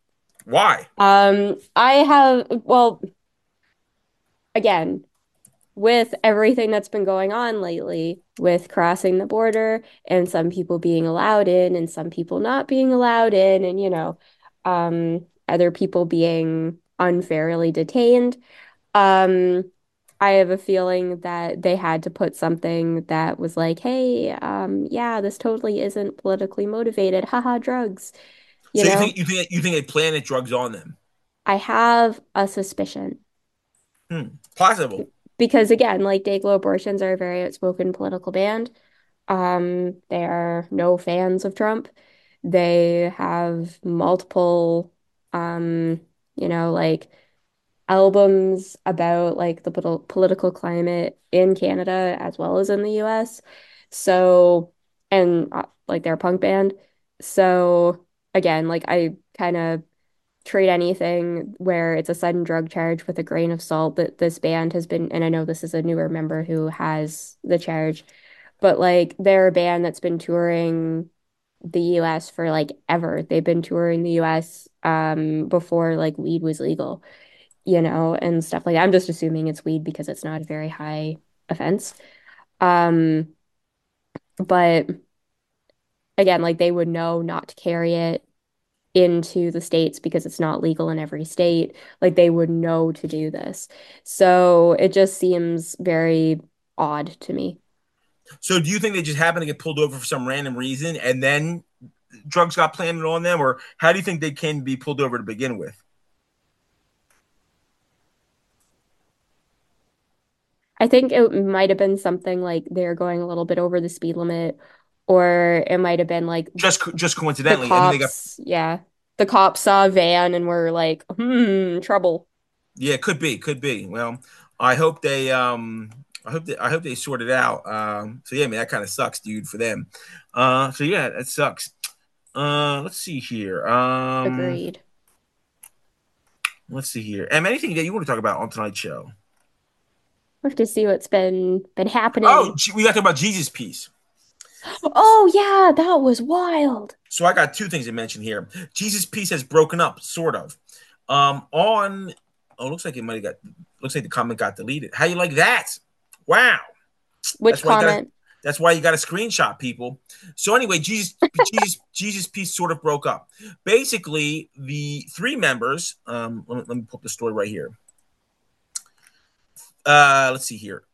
Why? I have, well, again, with everything that's been going on lately with crossing the border and some people being allowed in and some people not being allowed in, and other people being unfairly detained. Um, I have a feeling that they had to put something that was like, hey, yeah, this totally isn't politically motivated. Haha, drugs. You So you know, think they planted drugs on them? I have a suspicion Possible. because again, like Dayglow abortions are a very outspoken political band. They are no fans of Trump. They have multiple, um, like albums about like the political climate in Canada as well as in the US. So, and like they're a punk band. So again, like I kind of treat anything where it's a sudden drug charge with a grain of salt that this band has been, and I know this is a newer member who has the charge, but like they're a band that's been touring the US for like ever. They've been touring the US before like weed was legal, and stuff like that. I'm just assuming it's weed because it's not a very high offense. Um, but again, like they would know not to carry it into the states because it's not legal in every state. Like they would know to do this. So it just seems very odd to me. So do you think they just happened to get pulled over for some random reason and then drugs got planted on them, or how do you think they can be pulled over to begin with? I think it might have been something like they're going a little bit over the speed limit, or it might have been like Just the coincidentally, and then they got cops, yeah. The cops saw a van and were like, trouble. yeah, could be. Well, I hope they I hope they sort it out. So yeah, man, that kind of sucks, dude, for them. So yeah, that sucks. Let's see here. Agreed. Let's see here. Anything that you want to talk about on tonight's show? We have to see what's been Oh, happening. we got to talk about Jesus Piece. Oh yeah, that was wild. So I got two things to mention here. Jesus Piece has broken up, sort of. On looks like it might have got looks like the comment got deleted. How you like that? Wow. Which That's why you got to comment? that's why you got to screenshot people. So anyway, Jesus Piece sort of broke up. Basically, the three members. Let me pull up the story right here. Let's see here.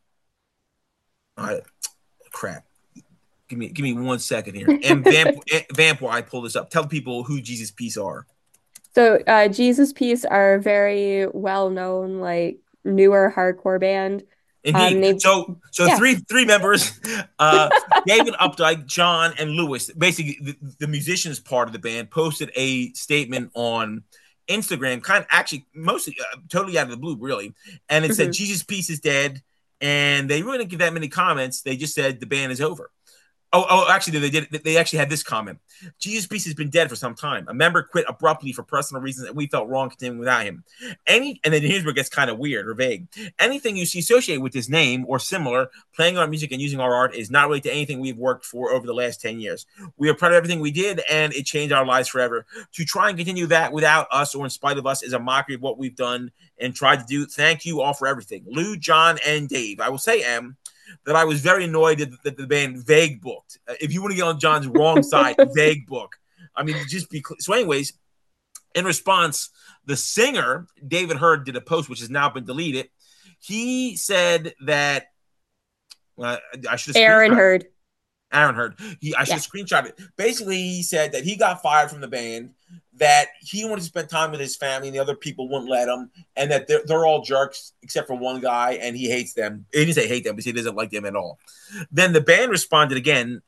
Crap. Give me 1 second here. And Vamp, while I pull this up, tell people who Jesus Piece are. So, Jesus Piece are a very well known, like newer hardcore band. Indeed. They, So yeah. three members, David Updike, John, and Lewis, basically the musicians part of the band, posted a statement on Instagram, kind of actually mostly totally out of the blue, really, and it said Hmm. Jesus Piece is dead, and they really didn't give that many comments. They just said the band is over. Actually, they did. They actually had this comment: Jesus Piece has been dead for some time. A member quit abruptly for personal reasons, and we felt wrong continuing without him. And then here's where it gets kind of weird or vague. Anything you see associated with his name or similar, playing our music and using our art, is not related to anything we've worked for over the last 10 years. We are proud of everything we did, and it changed our lives forever. To try and continue that without us or in spite of us is a mockery of what we've done and tried to do. Thank you all for everything. Lou, John, and Dave. I will say, that I was very annoyed that the band Vague booked. If you want to get on John's wrong side, Vague book. I mean, just be so. Anyways, in response, the singer David Hurd did a post which has now been deleted. He said that I should have Aaron screenshot. Hurd. Aaron Hurd. I should Yeah. have screenshot it. Basically, he said that he got fired from the band, that he wanted to spend time with his family, and the other people wouldn't let him, and that they're all jerks except for one guy, and he hates them. He didn't say hate them, but he doesn't like them at all. Then the band responded again.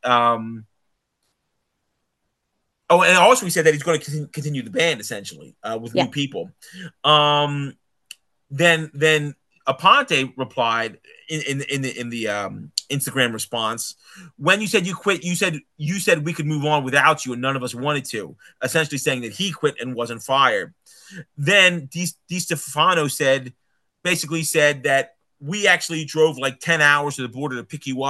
And also he said that he's going to continue the band essentially with new Yeah. people. Um, then Aponte replied in the Instagram response, when you said you quit, you said we could move on without you, and none of us wanted to. Essentially saying that he quit and wasn't fired. Then Di Stefano basically said that we actually drove like 10 hours to the border to pick you up.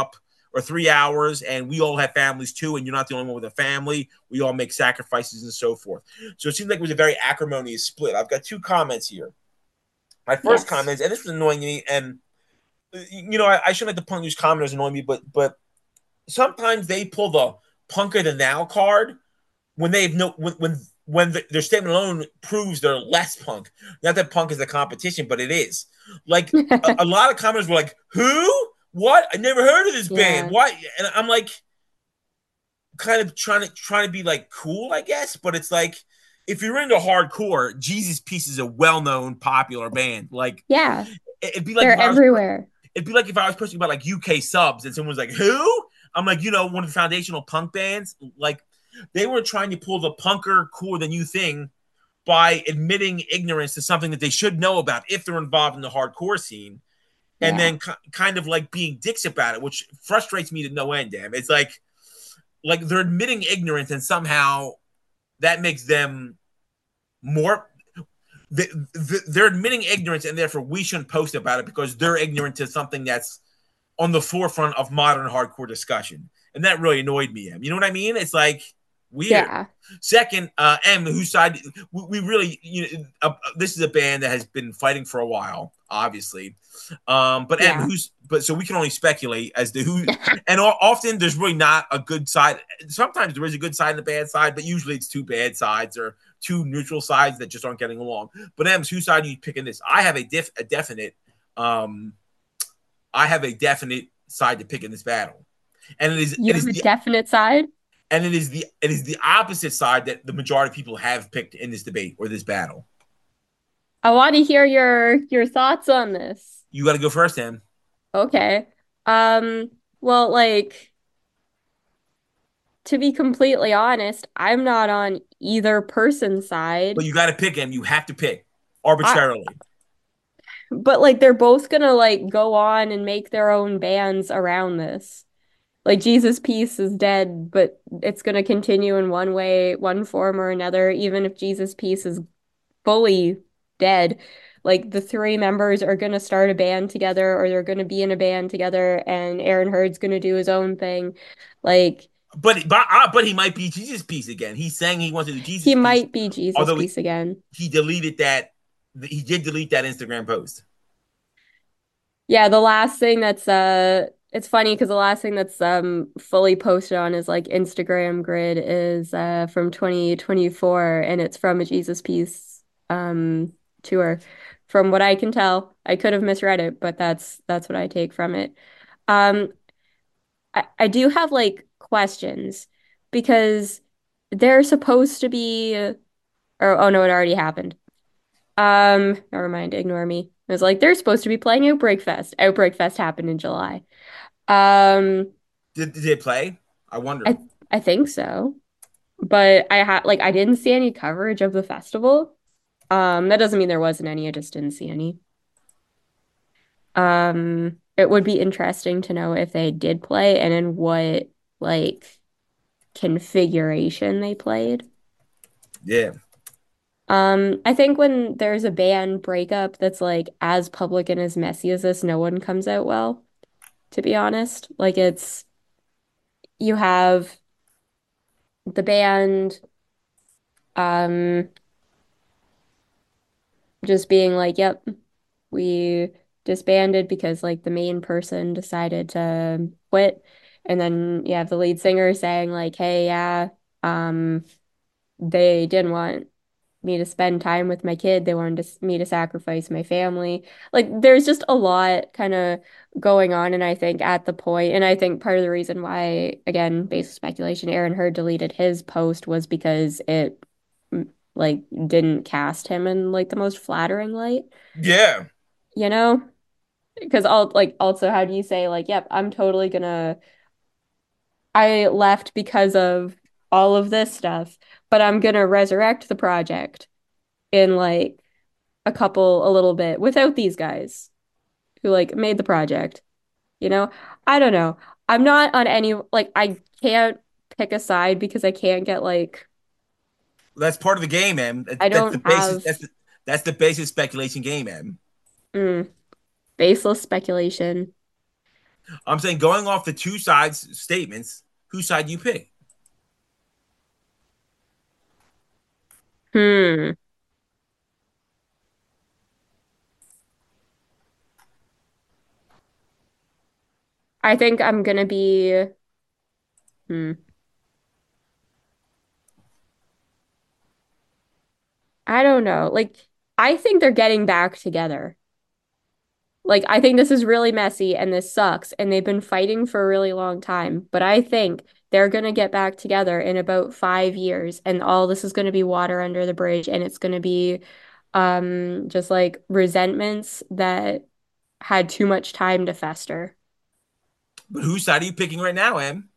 or 3 hours, and we all have families too, and you're not the only one with a family. We all make sacrifices and so forth. So it seems like it was a very acrimonious split. I've got two comments here. My first Yes. comment is, and this is annoying me, and I shouldn't let the punk news commenters annoy me, but sometimes they pull the punk of the now card when they've no when their statement alone proves they're less punk. Not that punk is a competition, but it is. Like a lot of commenters were like, "Who? What? I never heard of this band. Yeah. Why?" And I'm like, kind of trying to be like cool, I guess. But it's like, if you're into hardcore, Jesus Piece is a well-known, popular band. Like, Yeah. it'd be like They're if I was everywhere. it'd be like if I was posting about like UK subs and someone was like, "Who?" I'm like, one of the foundational punk bands. Like, they were trying to pull the punker cooler than you thing by admitting ignorance to something that they should know about if they're involved in the hardcore scene, and Yeah. then kind of like being dicks about it, which frustrates me to no end. Damn, it's like they're admitting ignorance, and somehow that makes them more. They're admitting ignorance, and therefore we shouldn't post about it because they're ignorant to something that's on the forefront of modern hardcore discussion. And that really annoyed me. You know what I mean? It's like weird. Yeah. Second, M, whose side we really, this is a band that has been fighting for a while, obviously. But M, Yeah. so we can only speculate as to who, and often there's really not a good side. Sometimes there is a good side and a bad side, but usually it's two bad sides or two neutral sides that just aren't getting along. But M's, whose side are you picking this? Um, I have a definite side to pick in this battle, and You have a definite side? it is the opposite side that the majority of people have picked in this debate or this battle. I want to hear your thoughts on this. You got to go first, Em. Okay. Um, well, like to be completely honest, I'm not on either person's side. But you got to pick him. You have to pick I arbitrarily. but like they're both gonna like go on and make their own bands around this. Like Jesus Piece is dead, but it's gonna continue in one way, one form or another, even if Jesus Piece is fully dead. Like the three members are gonna start a band together or they're gonna be in a band together and Aaron Hurd's gonna do his own thing. Like But he might be Jesus Piece again. He's saying he wants to do he Jesus Piece, might be Jesus although Piece again. he deleted that. He did delete that Instagram post. Yeah, the last thing that's it's funny because the last thing that's fully posted on his like Instagram grid is from 2024 and it's from a Jesus Piece tour. From what I can tell, I could have misread it, but that's what I take from it. Um I do have like questions because they're supposed to be or oh no, it already happened. Never mind, ignore me. It was like they're supposed to be playing Outbreak Fest. Outbreak Fest happened in July. Um, Did they play? I wonder. I think so. But I had like I didn't see any coverage of the festival. That doesn't mean there wasn't any, I just didn't see any. It would be interesting to know if they did play and in what like configuration they played. Yeah, I think when there's a band breakup that's like as public and as messy as this, no one comes out well, to be honest. Like it's you have the band um just being like, "Yep, we disbanded because like the main person decided to quit." And then you have the lead singer saying like, "Hey, yeah, um they didn't want me to spend time with my kid. They wanted me to sacrifice my family." Like there's just a lot kind of going on, and I think at the point, and I think part of the reason why, again, based on speculation, Aaron Hurd deleted his post was because it like didn't cast him in like the most flattering light, yeah. you know? Because all like also how do you say like, yep, I'm totally gonna I left because of all of this stuff, but I'm gonna resurrect the project in like a little bit without these guys who like made the project, you know? I don't know. I'm not on any like I can't pick a side because I can't get like That's part of the game, man. I That's the don't basis. have That's the basic speculation game, man. mm, baseless speculation. I'm saying going off the two sides statements, whose side do you pick? Hmm. I think I'm gonna be, hmm. I don't know. Like, I think they're getting back together. Like, I think this is really messy and this sucks, and they've been fighting for a really long time. But I think they're gonna get back together in about 5 years, and all this is gonna be water under the bridge, and it's gonna be just like resentments that had too much time to fester. But whose side are you picking right now, Em?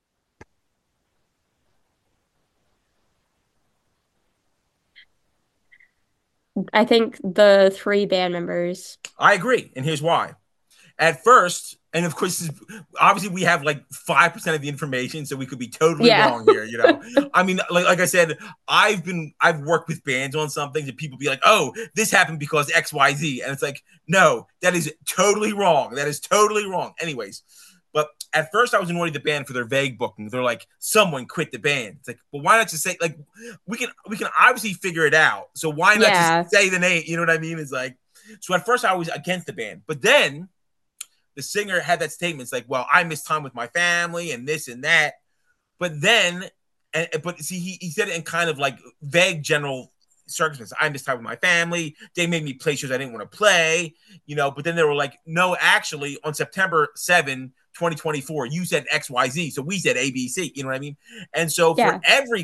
I think the three band members. I agree, and here's why. At first, and of course, obviously we have like 5% of the information, so we could be totally Yeah. wrong here. I mean, like I said, I've worked with bands on something, and people be like, "Oh, this happened because X, Y, Z," and it's like, no, that is totally wrong. That is totally wrong. Anyways, but at first I was annoyed at the band for their vague booking. They're like, someone quit the band. It's like, well, why not just say like we can obviously figure it out. So why not just Yeah. say the name? You know what I mean? It's like, so at first I was against the band, but then the singer had that statement. It's like, well, I miss time with my family and this and that. But then, but see, he said it in kind of like vague general circumstances. I miss time with my family. They made me play shows I didn't want to play, But then they were like, no, actually, on September 7, 2024, you said XYZ. So we said ABC, you know what I mean? And so Yeah.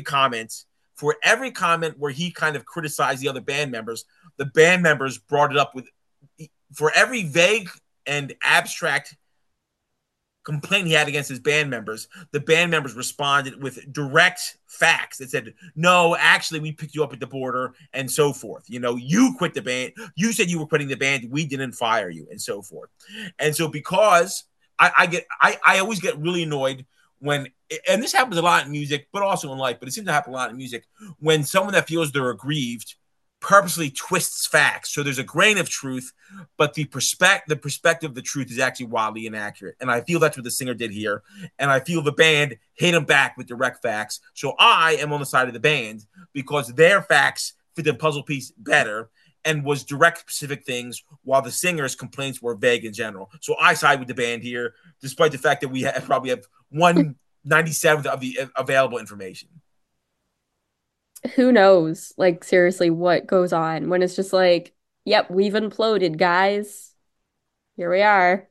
for every comment where he kind of criticized the other band members, the band members brought it up with, for every vague and abstract complaint he had against his band members, the band members responded with direct facts that said, no, actually, we picked you up at the border and so forth. You quit the band. You said you were quitting the band. We didn't fire you and so forth. And so because I always get really annoyed when, and this happens a lot in music, but also in life, but it seems to happen a lot in music, when someone that feels they're aggrieved purposely twists facts. So there's a grain of truth, but the perspective of the truth is actually wildly inaccurate. And I feel that's what the singer did here. And I feel the band hit him back with direct facts. So I am on the side of the band because their facts fit the puzzle piece better and was direct specific things, while the singer's complaints were vague in general. So I side with the band here, despite the fact that we probably have 1/97th of the available information. Who knows? Like, seriously, what goes on when it's just like, yep, we've imploded, guys. Here we are.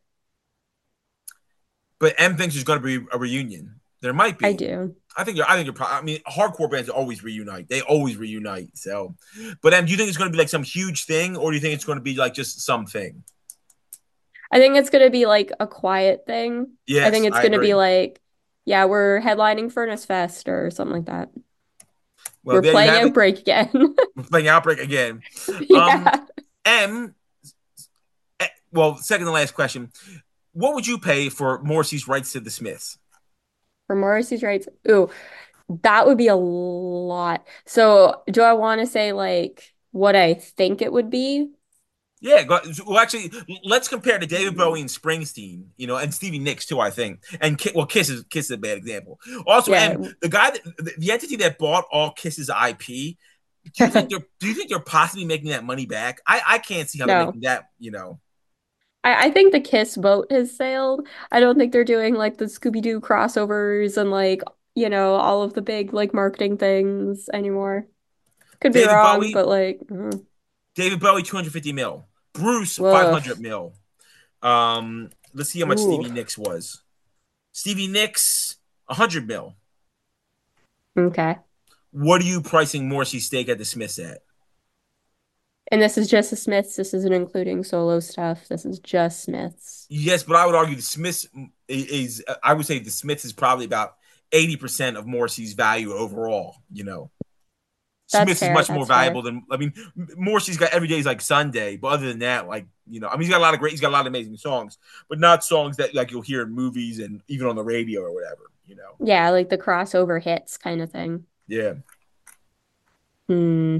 But M thinks there's going to be a reunion. There might I be. do. I think you're probably. I mean, hardcore bands always reunite. They always reunite. So, but M, do you think it's going to be like some huge thing, or do you think it's going to be like just something? I think it's gonna be like a quiet thing. I think Yes, it's I gonna be agree. like, yeah, we're headlining Furnace Fest or something like that. Well, We're there you playing have it. Outbreak again. We're playing Outbreak again. Um, Yeah. M. Well, second to last question. What would you pay for Morrissey's rights to the Smiths? For Morrissey's rights. Ooh, that would be a lot. So, do I want to say like what I think it would be? Yeah, well, actually, let's compare to David Bowie and Springsteen, and Stevie Nicks too. I think, and Kiss is a bad example. Also, Yeah. and the entity that bought all Kiss's IP, do you think they're possibly making that money back? I can't see how they're No. making that. I think the Kiss boat has sailed. I don't think they're doing like the Scooby-Doo crossovers and like, all of the big like marketing things anymore. Could be David wrong, Bowie, but like, 250 mil. Bruce 500 woof. mil. Let's see how much Ooh. Stevie Nicks was. Stevie Nicks 100 mil. Okay. What are you pricing Morrissey's stake at the Smiths at? And this is just the Smiths. This isn't including solo stuff. This is just Smiths. Yes, but I would argue the Smiths is. I would say the Smiths is probably about 80% of Morrissey's value overall. That's Smiths is fair. much more That's fair. valuable than. I mean, Morrissey's got every day is like Sunday, but other than that, I mean, he's got a lot of amazing songs, but not songs that like you'll hear in movies and even on the radio or whatever. Yeah, like the crossover hits kind of thing. Yeah. Hmm.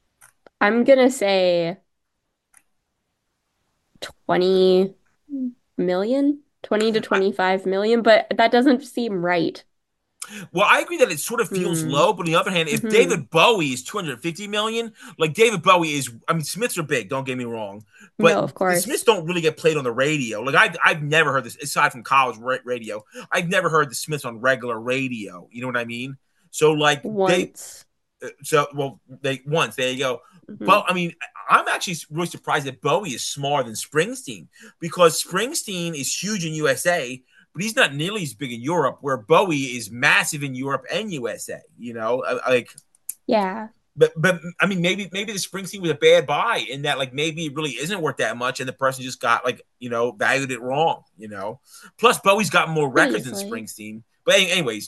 I'm gonna say 20. million, 20 to 25 million, but that doesn't seem right. Well, I agree that it sort of feels Hmm. low, but on the other hand, if Hmm. David Bowie is 250 million, like David Bowie is, I mean, Smiths are big, don't get me wrong, but No, of the Smiths course. don't really get played on the radio. Like I've never heard this aside from college radio. I've never heard the Smiths on regular radio. You know what I mean? So like they, Once. so well they once there you go. Hmm. But I mean, I'm actually really surprised that Bowie is smaller than Springsteen because Springsteen is huge in USA, but he's not nearly as big in Europe. Where Bowie is massive in Europe and USA. You know, like. Yeah. But I mean maybe the Springsteen was a bad buy in that like maybe it really isn't worth that much and the person just got like valued it wrong. Plus Bowie's got more Could records than easily. Springsteen. But anyways,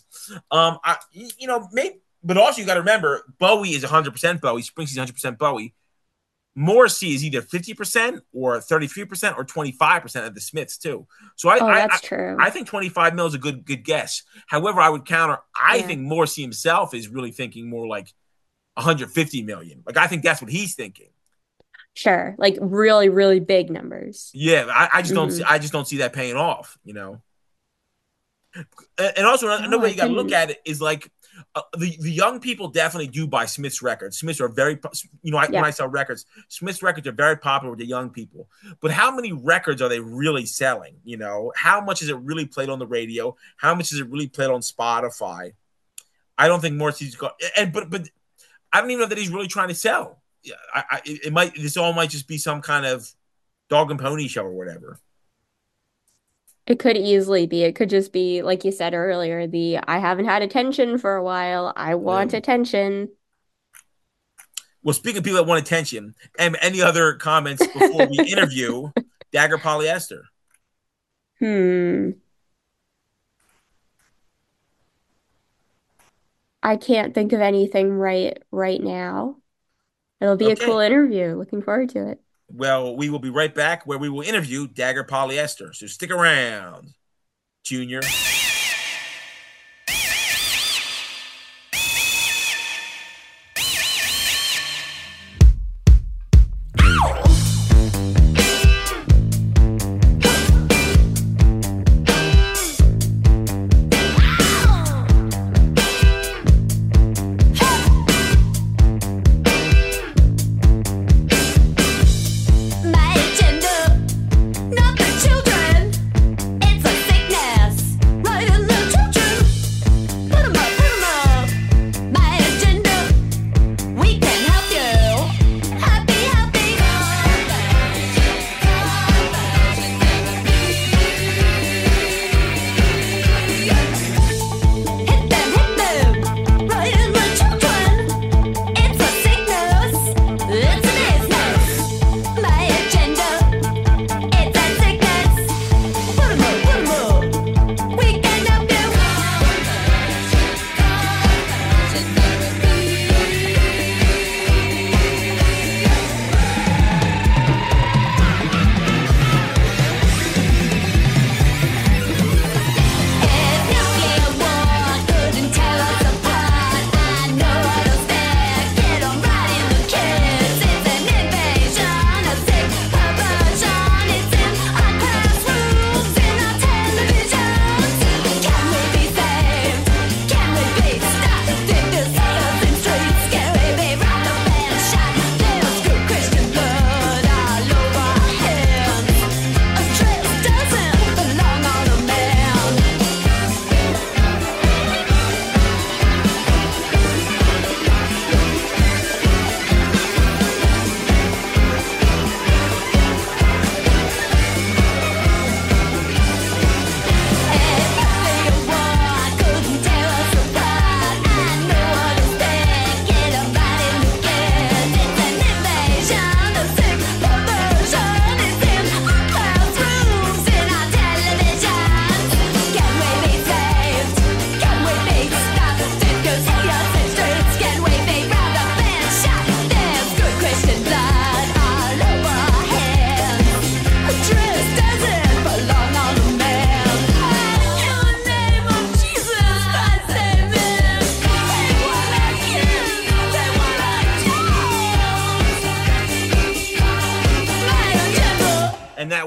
maybe but also you got to remember Bowie is 100% Bowie, Springsteen's 100% Bowie. Morrissey is either 50% or 33% or 25% of the Smiths too. So I Oh, I that's I true. think 25 mil is a good guess. However, I would counter. I Yeah. think Morrissey himself is really thinking more like 150 million. Like I think that's what he's thinking. Sure. Like really, really big numbers. Yeah, I just don't see Hmm. I just don't see that paying off. And also No, another way I you got to look couldn't. at it is like the young people definitely do buy Smith's records. Smiths are very when Yeah. I sell records, Smith's records are very popular with the young people. But how many records are they really selling? How much is it really played on the radio? How much is it really played on Spotify? I don't think Morrissey's got and but I don't even know that he's really trying to sell. Yeah, it might. This all might just be some kind of dog and pony show or whatever. It could easily be. It could just be, like you said earlier, the I haven't had attention for a while. I want Yeah. attention. Well, speaking of people that want attention, and any other comments before we interview Dagger Polyester? Hmm. I can't think of anything right now. It'll be a cool Okay. interview. Looking forward to it. Well, we will be right back where we will interview Dagger Polyester. So stick around, Junior. My agenda, not the children. It's a sickness. Right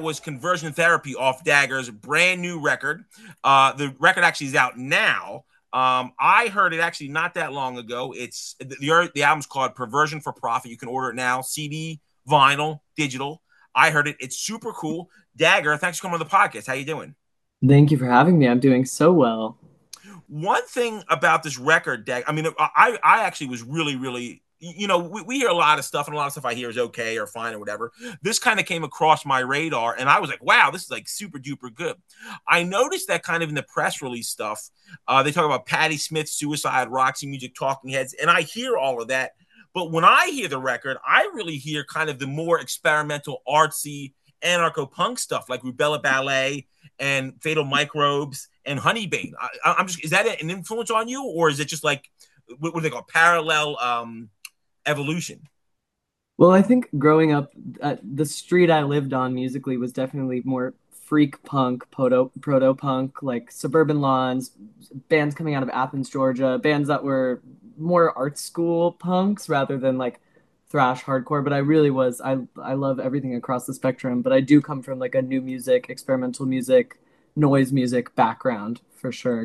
was Conversion Therapy off Dagger's brand new record. The record actually is out now. I heard it actually not that long ago. It's the album's called Perversion for Profit. You can order it now, CD, vinyl, digital. I heard it. It's super cool. Dagger, thanks for coming on the podcast. How you doing? Thank you for having me. I'm doing so well. One thing about this record, Dag, I mean, I actually was really, we hear a lot of stuff, and a lot of stuff I hear is okay or fine or whatever. This kind of came across my radar, and I was like, wow, this is like super duper good. I noticed that kind of in the press release stuff. They talk about Patti Smith, Suicide, Roxy Music, Talking Heads, and I hear all of that. But when I hear the record, I really hear kind of the more experimental, artsy, anarcho punk stuff like Rubella Ballet and Fatal Microbes and Honeybane. I'm just, is that an influence on you, or is it just like what do they call parallel evolution? Well, I think growing up, the street I lived on musically was definitely more freak punk, proto punk, like Suburban Lawns, bands coming out of Athens, Georgia, bands that were more art school punks rather than like thrash hardcore. But I really was, I love everything across the spectrum. But I do come from like a new music, experimental music, noise music background for sure.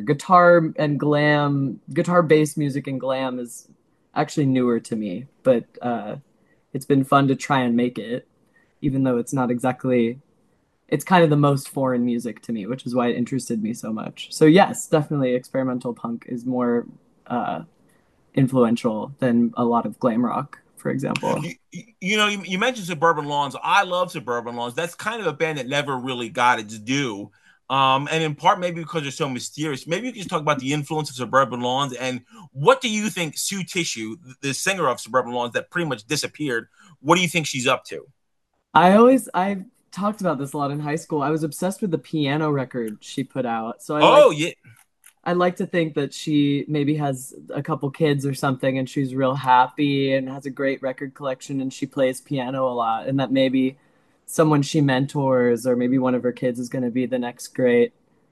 Guitar based music and glam is actually newer to me, but it's been fun to try and make it, even though it's not exactly, it's kind of the most foreign music to me, which is why it interested me so much. So yes, definitely experimental punk is more uh, influential than a lot of glam rock, for example. You mentioned Suburban Lawns. I love Suburban Lawns. That's kind of a band that never really got its due. And in part, maybe because they're so mysterious. Maybe you can just talk about the influence of Suburban Lawns and what do you think Sue Tissue, the singer of Suburban Lawns that pretty much disappeared, what do you think she's up to? I've talked about this a lot in high school. I was obsessed with the piano record she put out. So Oh, yeah. I like to think that she maybe has a couple kids or something and she's real happy and has a great record collection and she plays piano a lot and that maybe someone she mentors or maybe one of her kids is going to be the next great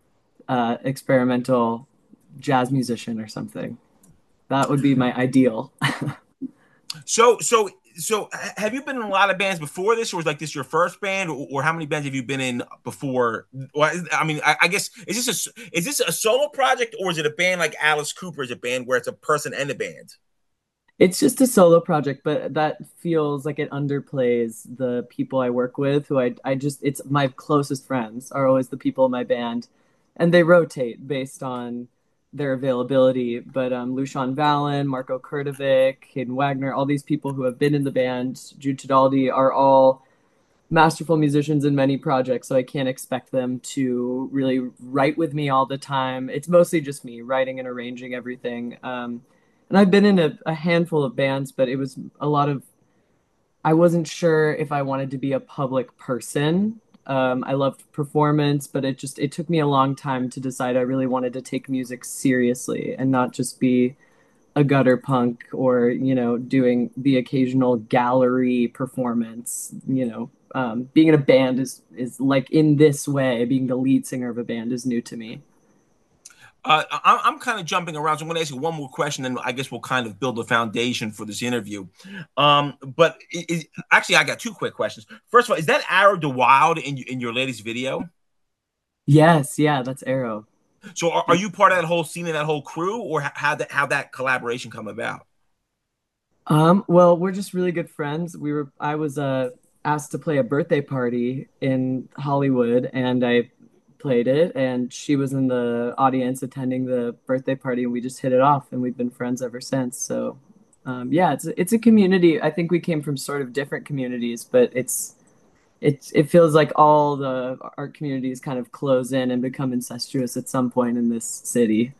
experimental jazz musician or something. That would be my ideal. So have you been in a lot of bands before this, or is like this your first band, or how many bands have you been in before? Well, I mean, I guess is this a solo project, or is it a band like Alice Cooper is a band where it's a person and a band? It's just a solo project, but that feels like it underplays the people I work with, who I just, it's my closest friends are always the people in my band, and they rotate based on their availability. But Lucian Vallon, Marco Kurtovic, Hayden Wagner, all these people who have been in the band, Jude Tadaldi, are all masterful musicians in many projects, so I can't expect them to really write with me all the time. It's mostly just me writing and arranging everything. And I've been in a handful of bands, but it was a lot of, I wasn't sure if I wanted to be a public person. I loved performance, but it took me a long time to decide I really wanted to take music seriously and not just be a gutter punk or, doing the occasional gallery performance. Being in a band is like in this way, being the lead singer of a band is new to me. I'm kind of jumping around, so I'm going to ask you one more question, and I guess we'll kind of build a foundation for this interview. But actually, I got two quick questions. First of all, is that Arrow DeWild in your latest video? Yes, yeah, that's Arrow. So are you part of that whole scene and that whole crew, or how that collaboration come about? Well, we're just really good friends. I was asked to play a birthday party in Hollywood and I played it and she was in the audience attending the birthday party and we just hit it off and we've been friends ever since. So, yeah, it's a community. I think we came from sort of different communities, but it feels like all the art communities kind of close in and become incestuous at some point in this city.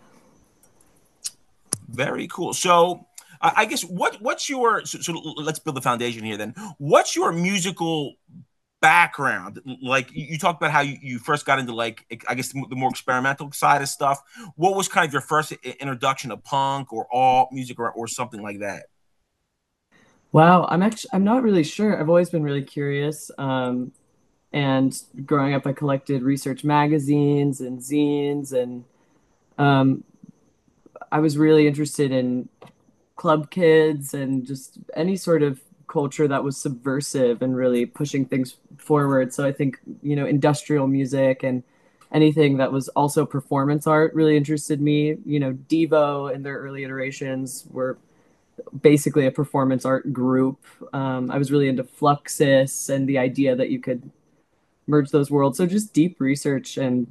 Very cool. So I guess what's your so let's build the foundation here then. What's your musical background? Like you talked about how you first got into like I guess the more experimental side of stuff. What was kind of your first introduction to punk or alt music or something like that? Wow, I'm not really sure. I've always been really curious. And growing up, I collected research magazines and zines, and um, I was really interested in club kids and just any sort of culture that was subversive and really pushing things forward. So I think, industrial music and anything that was also performance art really interested me. Devo in their early iterations were basically a performance art group. I was really into Fluxus and the idea that you could merge those worlds. So just deep research and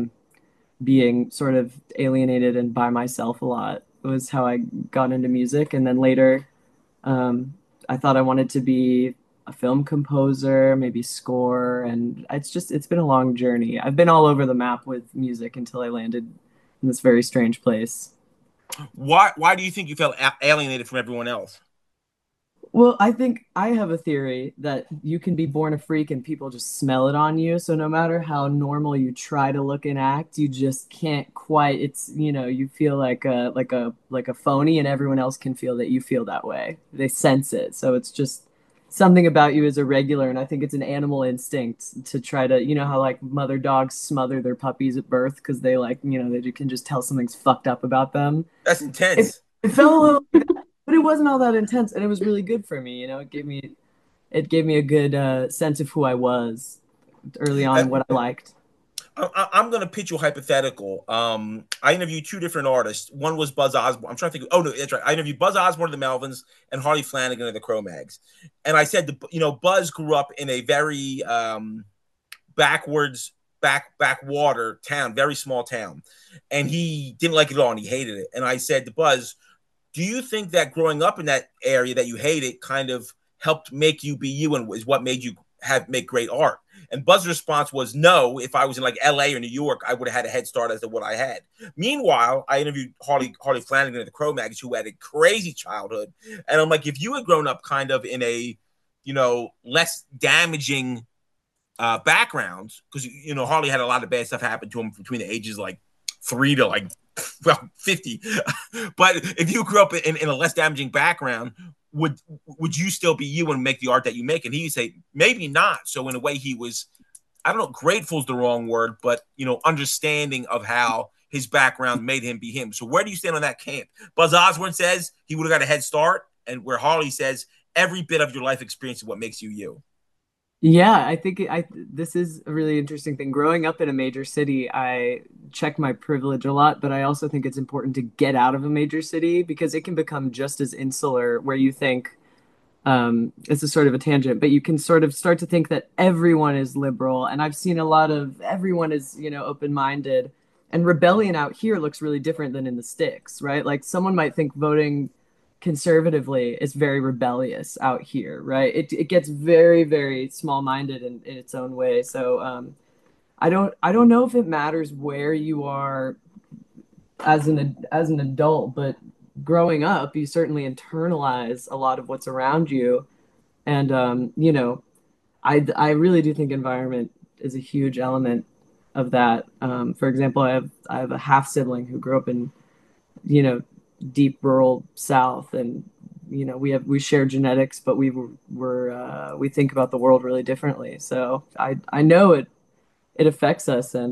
being sort of alienated and by myself a lot was how I got into music. And then later, I thought I wanted to be a film composer, maybe score, and it's been a long journey. I've been all over the map with music until I landed in this very strange place. Why do you think you felt alienated from everyone else? Well, I think I have a theory that you can be born a freak and people just smell it on you. So no matter how normal you try to look and act, you just can't quite. You feel like a phony, and everyone else can feel that you feel that way. They sense it. So it's just something about you is irregular, and I think it's an animal instinct to try to, how like mother dogs smother their puppies at birth because they can just tell something's fucked up about them. That's It, intense. it felt a little but it wasn't all that intense, and it was really good for me. It gave me a good sense of who I was early on and what I liked. I'm going to pitch you a hypothetical. I interviewed two different artists. One was Buzz Osborne. I'm trying to think. Oh no, that's right. I interviewed Buzz Osborne of the Melvins and Harley Flanagan of the Cro-Mags. And I said, Buzz grew up in a very backwards, backwater town, very small town, and he didn't like it all, and he hated it. And I said to Buzz, do you think that growing up in that area that you hated kind of helped make you be you and is what made you make great art? And Buzz's response was no. If I was in like LA or New York, I would have had a head start as to what I had. Meanwhile, I interviewed Harley Flanagan of the Cro-Mags, who had a crazy childhood. And I'm like, if you had grown up kind of in a, less damaging background, because, Harley had a lot of bad stuff happen to him between the ages like 3 to like 50. But if you grew up in a less damaging background, would you still be you and make the art that you make? And he would say, maybe not. So in a way, he was, I don't know, grateful is the wrong word, but, understanding of how his background made him be him. So where do you stand on that camp? Buzz Osborne says he would have got a head start, and where Harley says every bit of your life experience is what makes you you. Yeah, I think this is a really interesting thing. Growing up in a major city, I check my privilege a lot, but I also think it's important to get out of a major city because it can become just as insular, where you think, it's a sort of a tangent, but you can sort of start to think that everyone is liberal. And I've seen a lot of everyone is, open-minded. And rebellion out here looks really different than in the sticks, right? Like someone might think voting conservatively is very rebellious out here, right? It gets very, very small-minded in its own way. So I don't know if it matters where you are as an adult, but growing up, you certainly internalize a lot of what's around you. And I really do think environment is a huge element of that. For example, I have a half sibling who grew up in, you know, deep rural South, and we share genetics, but we think about the world really differently. So I know it affects us, and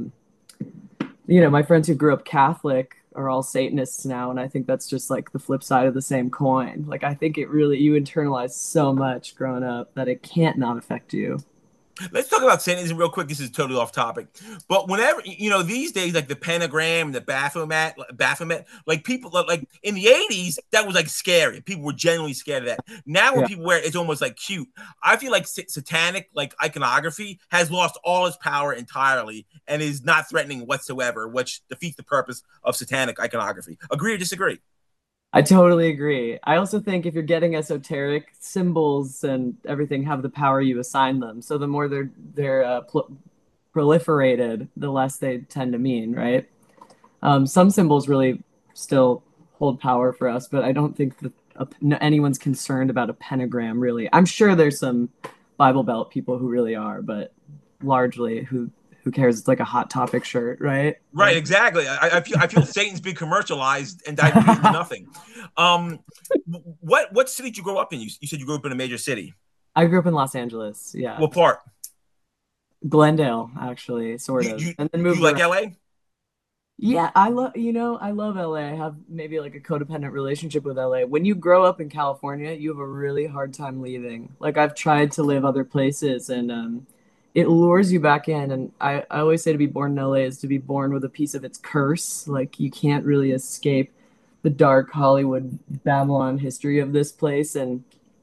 my friends who grew up Catholic are all Satanists now, and I think that's just like the flip side of the same coin. Like I think it really you internalize so much growing up that it can't not affect you. Let's talk about Satanism real quick. This is totally off topic, but whenever these days, like the pentagram, the Baphomet, like people like in the '80s, that was like scary. People were genuinely scared of that. Now, when Yeah. people wear it, it's almost like cute. I feel like satanic, like iconography, has lost all its power entirely and is not threatening whatsoever, which defeats the purpose of satanic iconography. Agree or disagree? I totally agree. I also think if you're getting esoteric, symbols and everything have the power you assign them. So the more they're proliferated, the less they tend to mean, right? Some symbols really still hold power for us, but I don't think that anyone's concerned about a pentagram, really. I'm sure there's some Bible Belt people who really are, but largely, who cares? It's like a Hot Topic shirt, right? Right, exactly. I feel Satan's been commercialized and diluted into nothing. Um, what city did you grow up in? You said you grew up in a major city. I grew up in Los Angeles, yeah. What part? Glendale, actually, sort You of, you, and then you moved like around. LA? Yeah, I love LA. I have maybe like a codependent relationship with LA. When you grow up in California, you have a really hard time leaving. Like I've tried to live other places and it lures you back in. And I always say to be born in LA is to be born with a piece of its curse. Like you can't really escape the dark Hollywood Babylon history of this place. And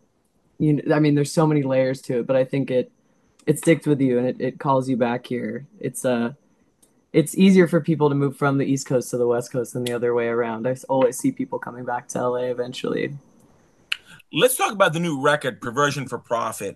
I mean, there's so many layers to it, but I think it sticks with you and it calls you back here. It's easier for people to move from the East Coast to the West Coast than the other way around. I always see people coming back to LA eventually. Let's talk about the new record, Perversion for Profit.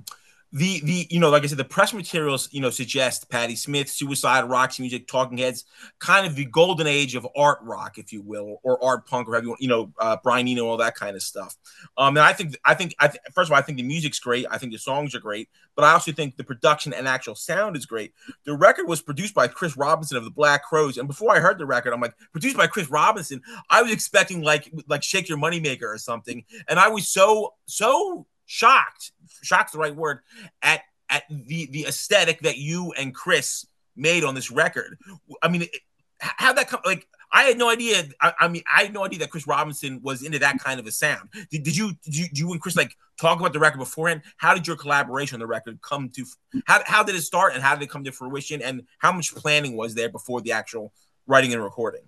The like I said, the press materials suggest Patti Smith, Suicide, Roxy Music, Talking Heads, kind of the golden age of art rock, if you will, or art punk, or however you want, Brian Eno, all that kind of stuff. And I think first of all, I think the music's great. I think the songs are great, but I also think the production and actual sound is great. The record was produced by Chris Robinson of the Black Crowes, and before I heard the record, I'm like, produced by Chris Robinson. I was expecting like Shake Your Moneymaker or something, and I was so shocked. Shock's the right word at the aesthetic that you and Chris made on this record. I mean, how that come? Like, I had no idea. I had no idea that Chris Robinson was into that kind of a sound. Did you and Chris like talk about the record beforehand? How did your collaboration on the record come to? How did it start, and how did it come to fruition? And how much planning was there before the actual writing and recording?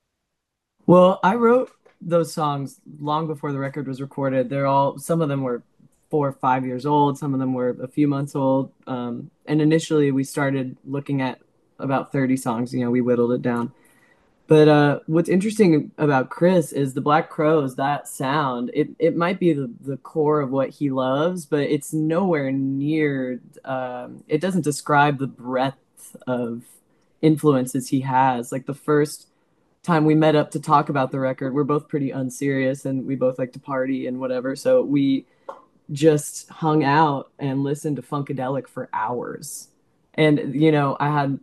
Well, I wrote those songs long before the record was recorded. Some of them were 4 or 5 years old, some of them were a few months old. And initially we started looking at about 30 songs, we whittled it down. But what's interesting about Chris is the Black Crowes, that sound, it might be the core of what he loves, but it's nowhere near, it doesn't describe the breadth of influences he has. Like the first time we met up to talk about the record, we're both pretty unserious and we both like to party and whatever. So we just hung out and listened to Funkadelic for hours. And, I had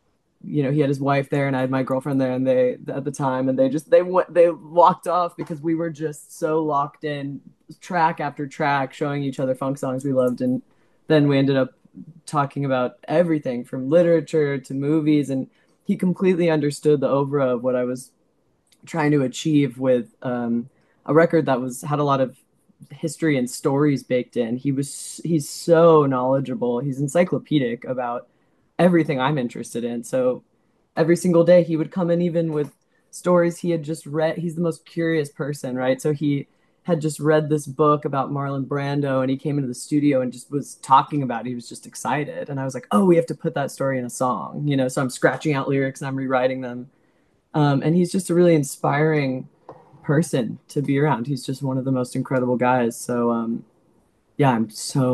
he had his wife there and I had my girlfriend there and they at the time and they walked off because we were just so locked in track after track showing each other funk songs we loved, and then we ended up talking about everything from literature to movies, and he completely understood the oeuvre of what I was trying to achieve with a record that had a lot of history and stories baked in. He's so knowledgeable. He's encyclopedic about everything I'm interested in. So every single day he would come in even with stories he had just read. He's the most curious person, right? So he had just read this book about Marlon Brando and he came into the studio and just was talking about it. He was just excited. And I was like, oh, we have to put that story in a song, so I'm scratching out lyrics and I'm rewriting them. And he's just a really inspiring person to be around. He's just one of the most incredible guys. So yeah, I'm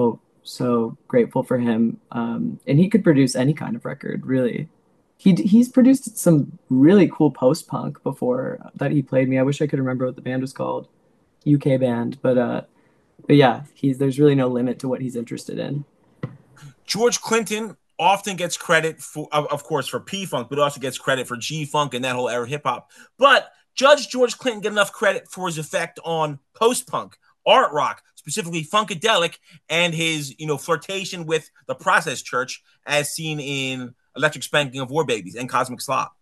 so grateful for him. And he could produce any kind of record, really. He's produced some really cool post punk before that he played me. I wish I could remember what the band was called, UK band, but yeah, there's really no limit to what he's interested in. George Clinton often gets credit for, of course, for P Funk, but also gets credit for G Funk and that whole era of hip hop. But Judge George Clinton get enough credit for his effect on post punk, art rock, specifically Funkadelic, and his flirtation with the Process Church, as seen in Electric Spanking of War Babies and Cosmic Slop.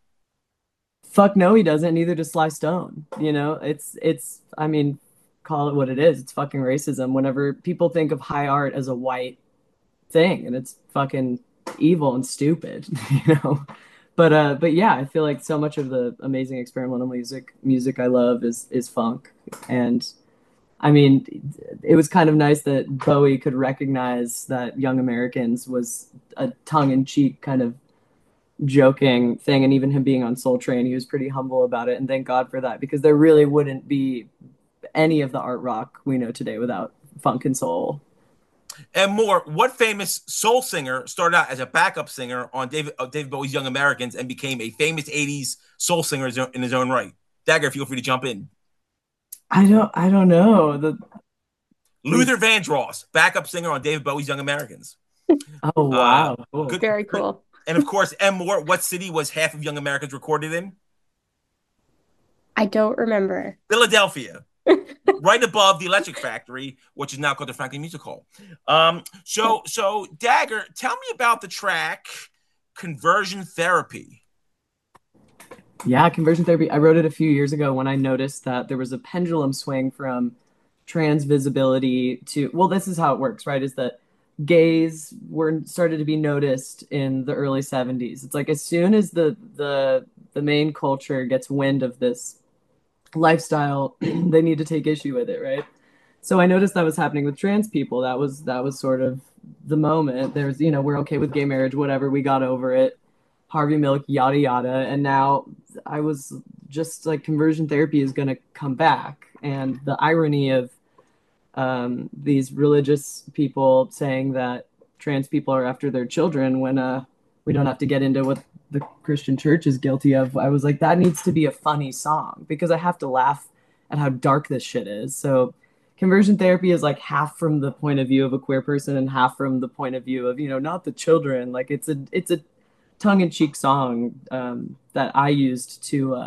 Fuck no, he doesn't. Neither does Sly Stone. It's. I mean, call it what it is. It's fucking racism. Whenever people think of high art as a white thing, and it's fucking evil and stupid, But yeah, I feel like so much of the amazing experimental music I love is funk, and I mean, it was kind of nice that Bowie could recognize that Young Americans was a tongue-in-cheek kind of joking thing, and even him being on Soul Train, he was pretty humble about it, and thank God for that because there really wouldn't be any of the art rock we know today without funk and soul. And more, what famous soul singer started out as a backup singer on David Bowie's Young Americans and became a famous 80s soul singer in his own right? Dagger, feel free to jump in. I don't know. Luther Vandross, backup singer on David Bowie's Young Americans. Oh, wow. Cool. Very cool. And of course, M. Moore, what city was half of Young Americans recorded in? I don't remember. Philadelphia. Right above the Electric Factory, which is now called the Franklin Music Hall. So Dagger, tell me about the track Conversion Therapy. Yeah, conversion therapy. I wrote it a few years ago when I noticed that there was a pendulum swing from trans visibility to, well, this is how it works, right? Is that gays were started to be noticed in the early 70s. It's like as soon as the main culture gets wind of this lifestyle, they need to take issue with it, right? So I noticed that was happening with trans people. That was sort of the moment. There's, we're okay with gay marriage, whatever, we got over it. Harvey Milk, yada yada. And now I was just like conversion therapy is gonna come back. And the irony of these religious people saying that trans people are after their children when we don't have to get into what the Christian church is guilty of. I was like, that needs to be a funny song because I have to laugh at how dark this shit is. So conversion therapy is like half from the point of view of a queer person and half from the point of view of, not the children. Like it's a tongue-in-cheek song that I used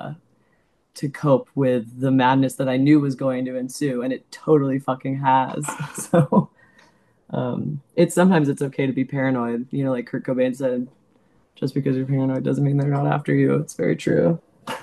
to cope with the madness that I knew was going to ensue, and it totally fucking has. So it's sometimes it's okay to be paranoid. Like Kurt Cobain said, just because you're paranoid doesn't mean they're not after you. It's very true.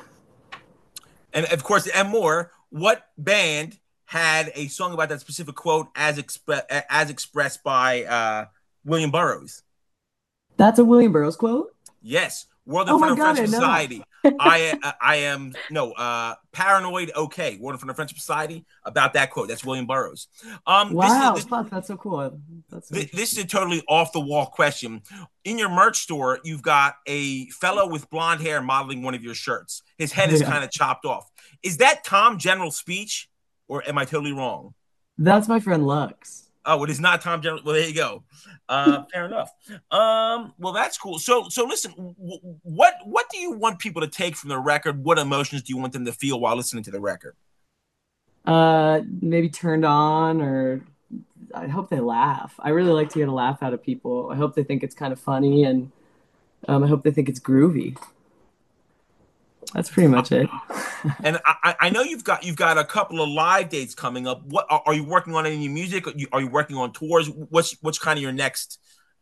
And of course, and more, what band had a song about that specific quote as expressed by William Burroughs? That's a William Burroughs quote? Yes, World in Oh Front my of God, Friendship I know that. Society. I am no paranoid. Okay, World in Front of Friendship Society about that quote. That's William Burroughs. This is Wow, this fuck, that's so cool. That's so this is interesting. a totally off the wall question. In your merch store, you've got a fellow with blonde hair modeling one of your shirts. His head is Yeah. kind of chopped off. Is that Tom General Speech, or am I totally wrong? That's my friend Lux. Oh, it is not Tom General. Well, there you go. Fair enough. Well, that's cool. So listen. What do you want people to take from the record? What emotions do you want them to feel while listening to the record? Maybe turned on, or I hope they laugh. I really like to get a laugh out of people. I hope they think it's kind of funny, and I hope they think it's groovy. That's pretty much it. And I know you've got a couple of live dates coming up. What are you working on? Any music? Are you working on tours? What's kind of your next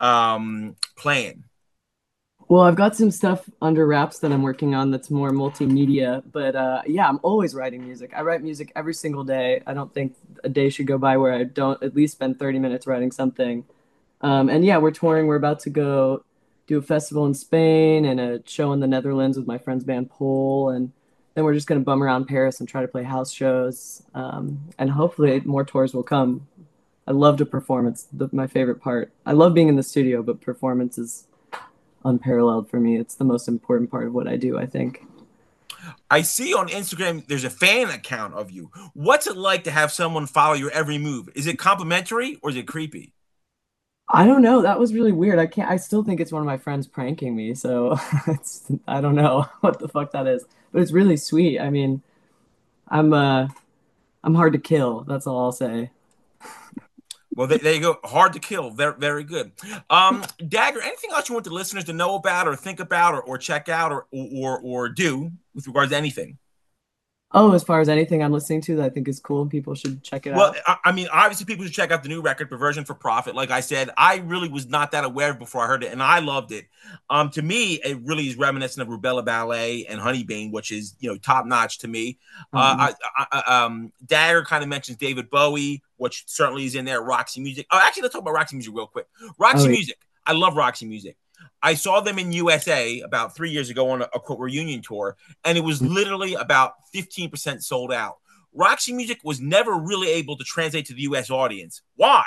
plan? Well, I've got some stuff under wraps that I'm working on that's more multimedia, but yeah, I'm always writing music. I write music every single day. I don't think a day should go by where I don't at least spend 30 minutes writing something. And yeah, we're touring. We're about to go do a festival in Spain and a show in the Netherlands with my friend's band Pole. And then we're just going to bum around Paris and try to play house shows. And hopefully more tours will come. I love to perform. It's my favorite part. I love being in the studio, but performance is unparalleled for me. It's the most important part of what I do, I think. I see on Instagram there's a fan account of you. What's it like to have someone follow your every move? Is it complimentary or is it creepy? I don't know. That was really weird. I still think it's one of my friends pranking me. So I don't know what the fuck that is, but it's really sweet. I mean, I'm, uh, I'm hard to kill. That's all I'll say. Well, there you go. Hard to kill. Very, very good. Dagger, anything else you want the listeners to know about or think about or check out or do with regards to anything? Oh, as far as anything I'm listening to that I think is cool and people should check it Well, out. I mean, obviously, people should check out the new record, Perversion for Profit. Like I said, I really was not that aware before I heard it, and I loved it. To me, it really is reminiscent of Rubella Ballet and Honeybane, which is top notch to me. Um, Dagger kind of mentions David Bowie, which certainly is in there. Roxy Music. Oh, actually, let's talk about Roxy Music real quick. oh, Roxy yeah. Music. I love Roxy Music. I saw them in USA about 3 years ago on a quote reunion tour, and it was literally about 15% sold out. Roxy Music was never really able to translate to the US audience. Why?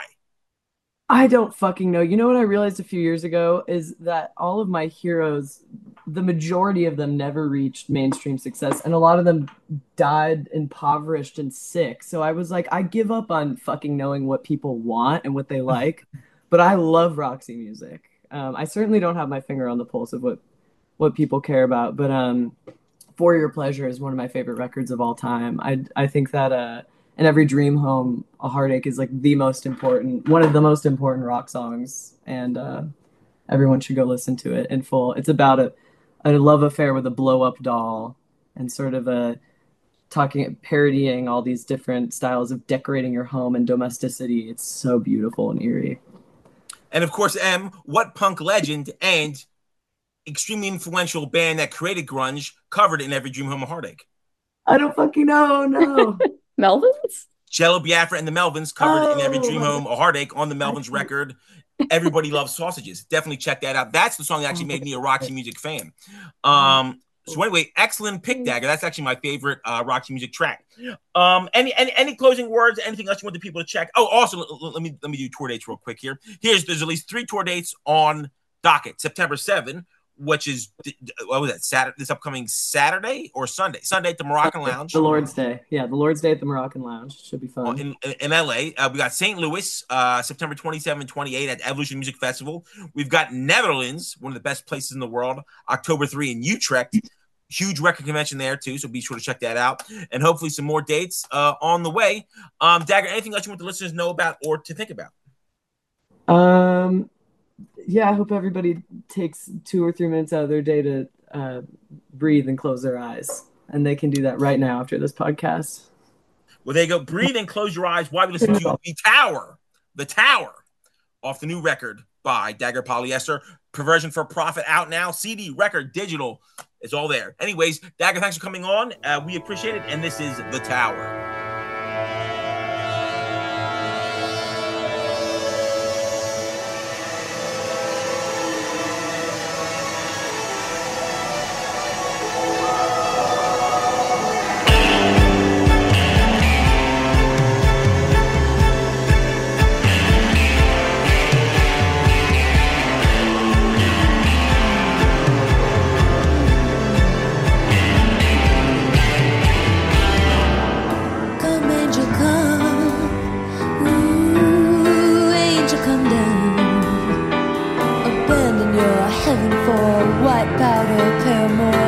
I don't fucking know. You know what I realized a few years ago is that all of my heroes, the majority of them never reached mainstream success, and a lot of them died impoverished and sick. So I was like, I give up on fucking knowing what people want and what they like, but I love Roxy Music. I certainly don't have my finger on the pulse of what people care about, but For Your Pleasure is one of my favorite records of all time. I think that in every dream home, a heartache is like the most important, one of the most important rock songs, and everyone should go listen to it in full. It's about a love affair with a blow up doll, and sort of a talking parodying all these different styles of decorating your home and domesticity. It's so beautiful and eerie. And of course, M, what punk legend and extremely influential band that created grunge covered in Every Dream Home a Heartache? I don't fucking know. No. Melvins? Jello Biafra and the Melvins covered in Every Dream Home a Heartache on the Melvins record. Everybody Loves Sausages. Definitely check that out. That's the song that actually made me a Roxy Music fan. So anyway, excellent pick, Dagger. That's actually my favorite Roxy Music track. Any closing words? Anything else you want the people to check? Oh, also let me do tour dates real quick here. There's at least 3 tour dates on docket. September 7, which is what was that? Saturday, this upcoming Saturday or Sunday? Sunday at the Moroccan Lounge. The Lord's Day. Yeah, the Lord's Day at the Moroccan Lounge. Should be fun. In LA. We got St. Louis, September 27 and 28 at Evolution Music Festival. We've got Netherlands, one of the best places in the world, October 3 in Utrecht. Huge record convention there too, so be sure to check that out. And hopefully some more dates on the way. Dagger, anything else you want the listeners to know about or to think about? Yeah, I hope everybody takes 2 or 3 minutes out of their day to breathe and close their eyes. And they can do that right now after this podcast. Well, there you go. Breathe and close your eyes while we listen to The Tower, off the new record by Dagger Polyester. Perversion for Profit out now. CD, record, digital. It's all there. Anyways, Dagger, thanks for coming on. We appreciate it. And this is The Tower. Heaven for white powder, paramore.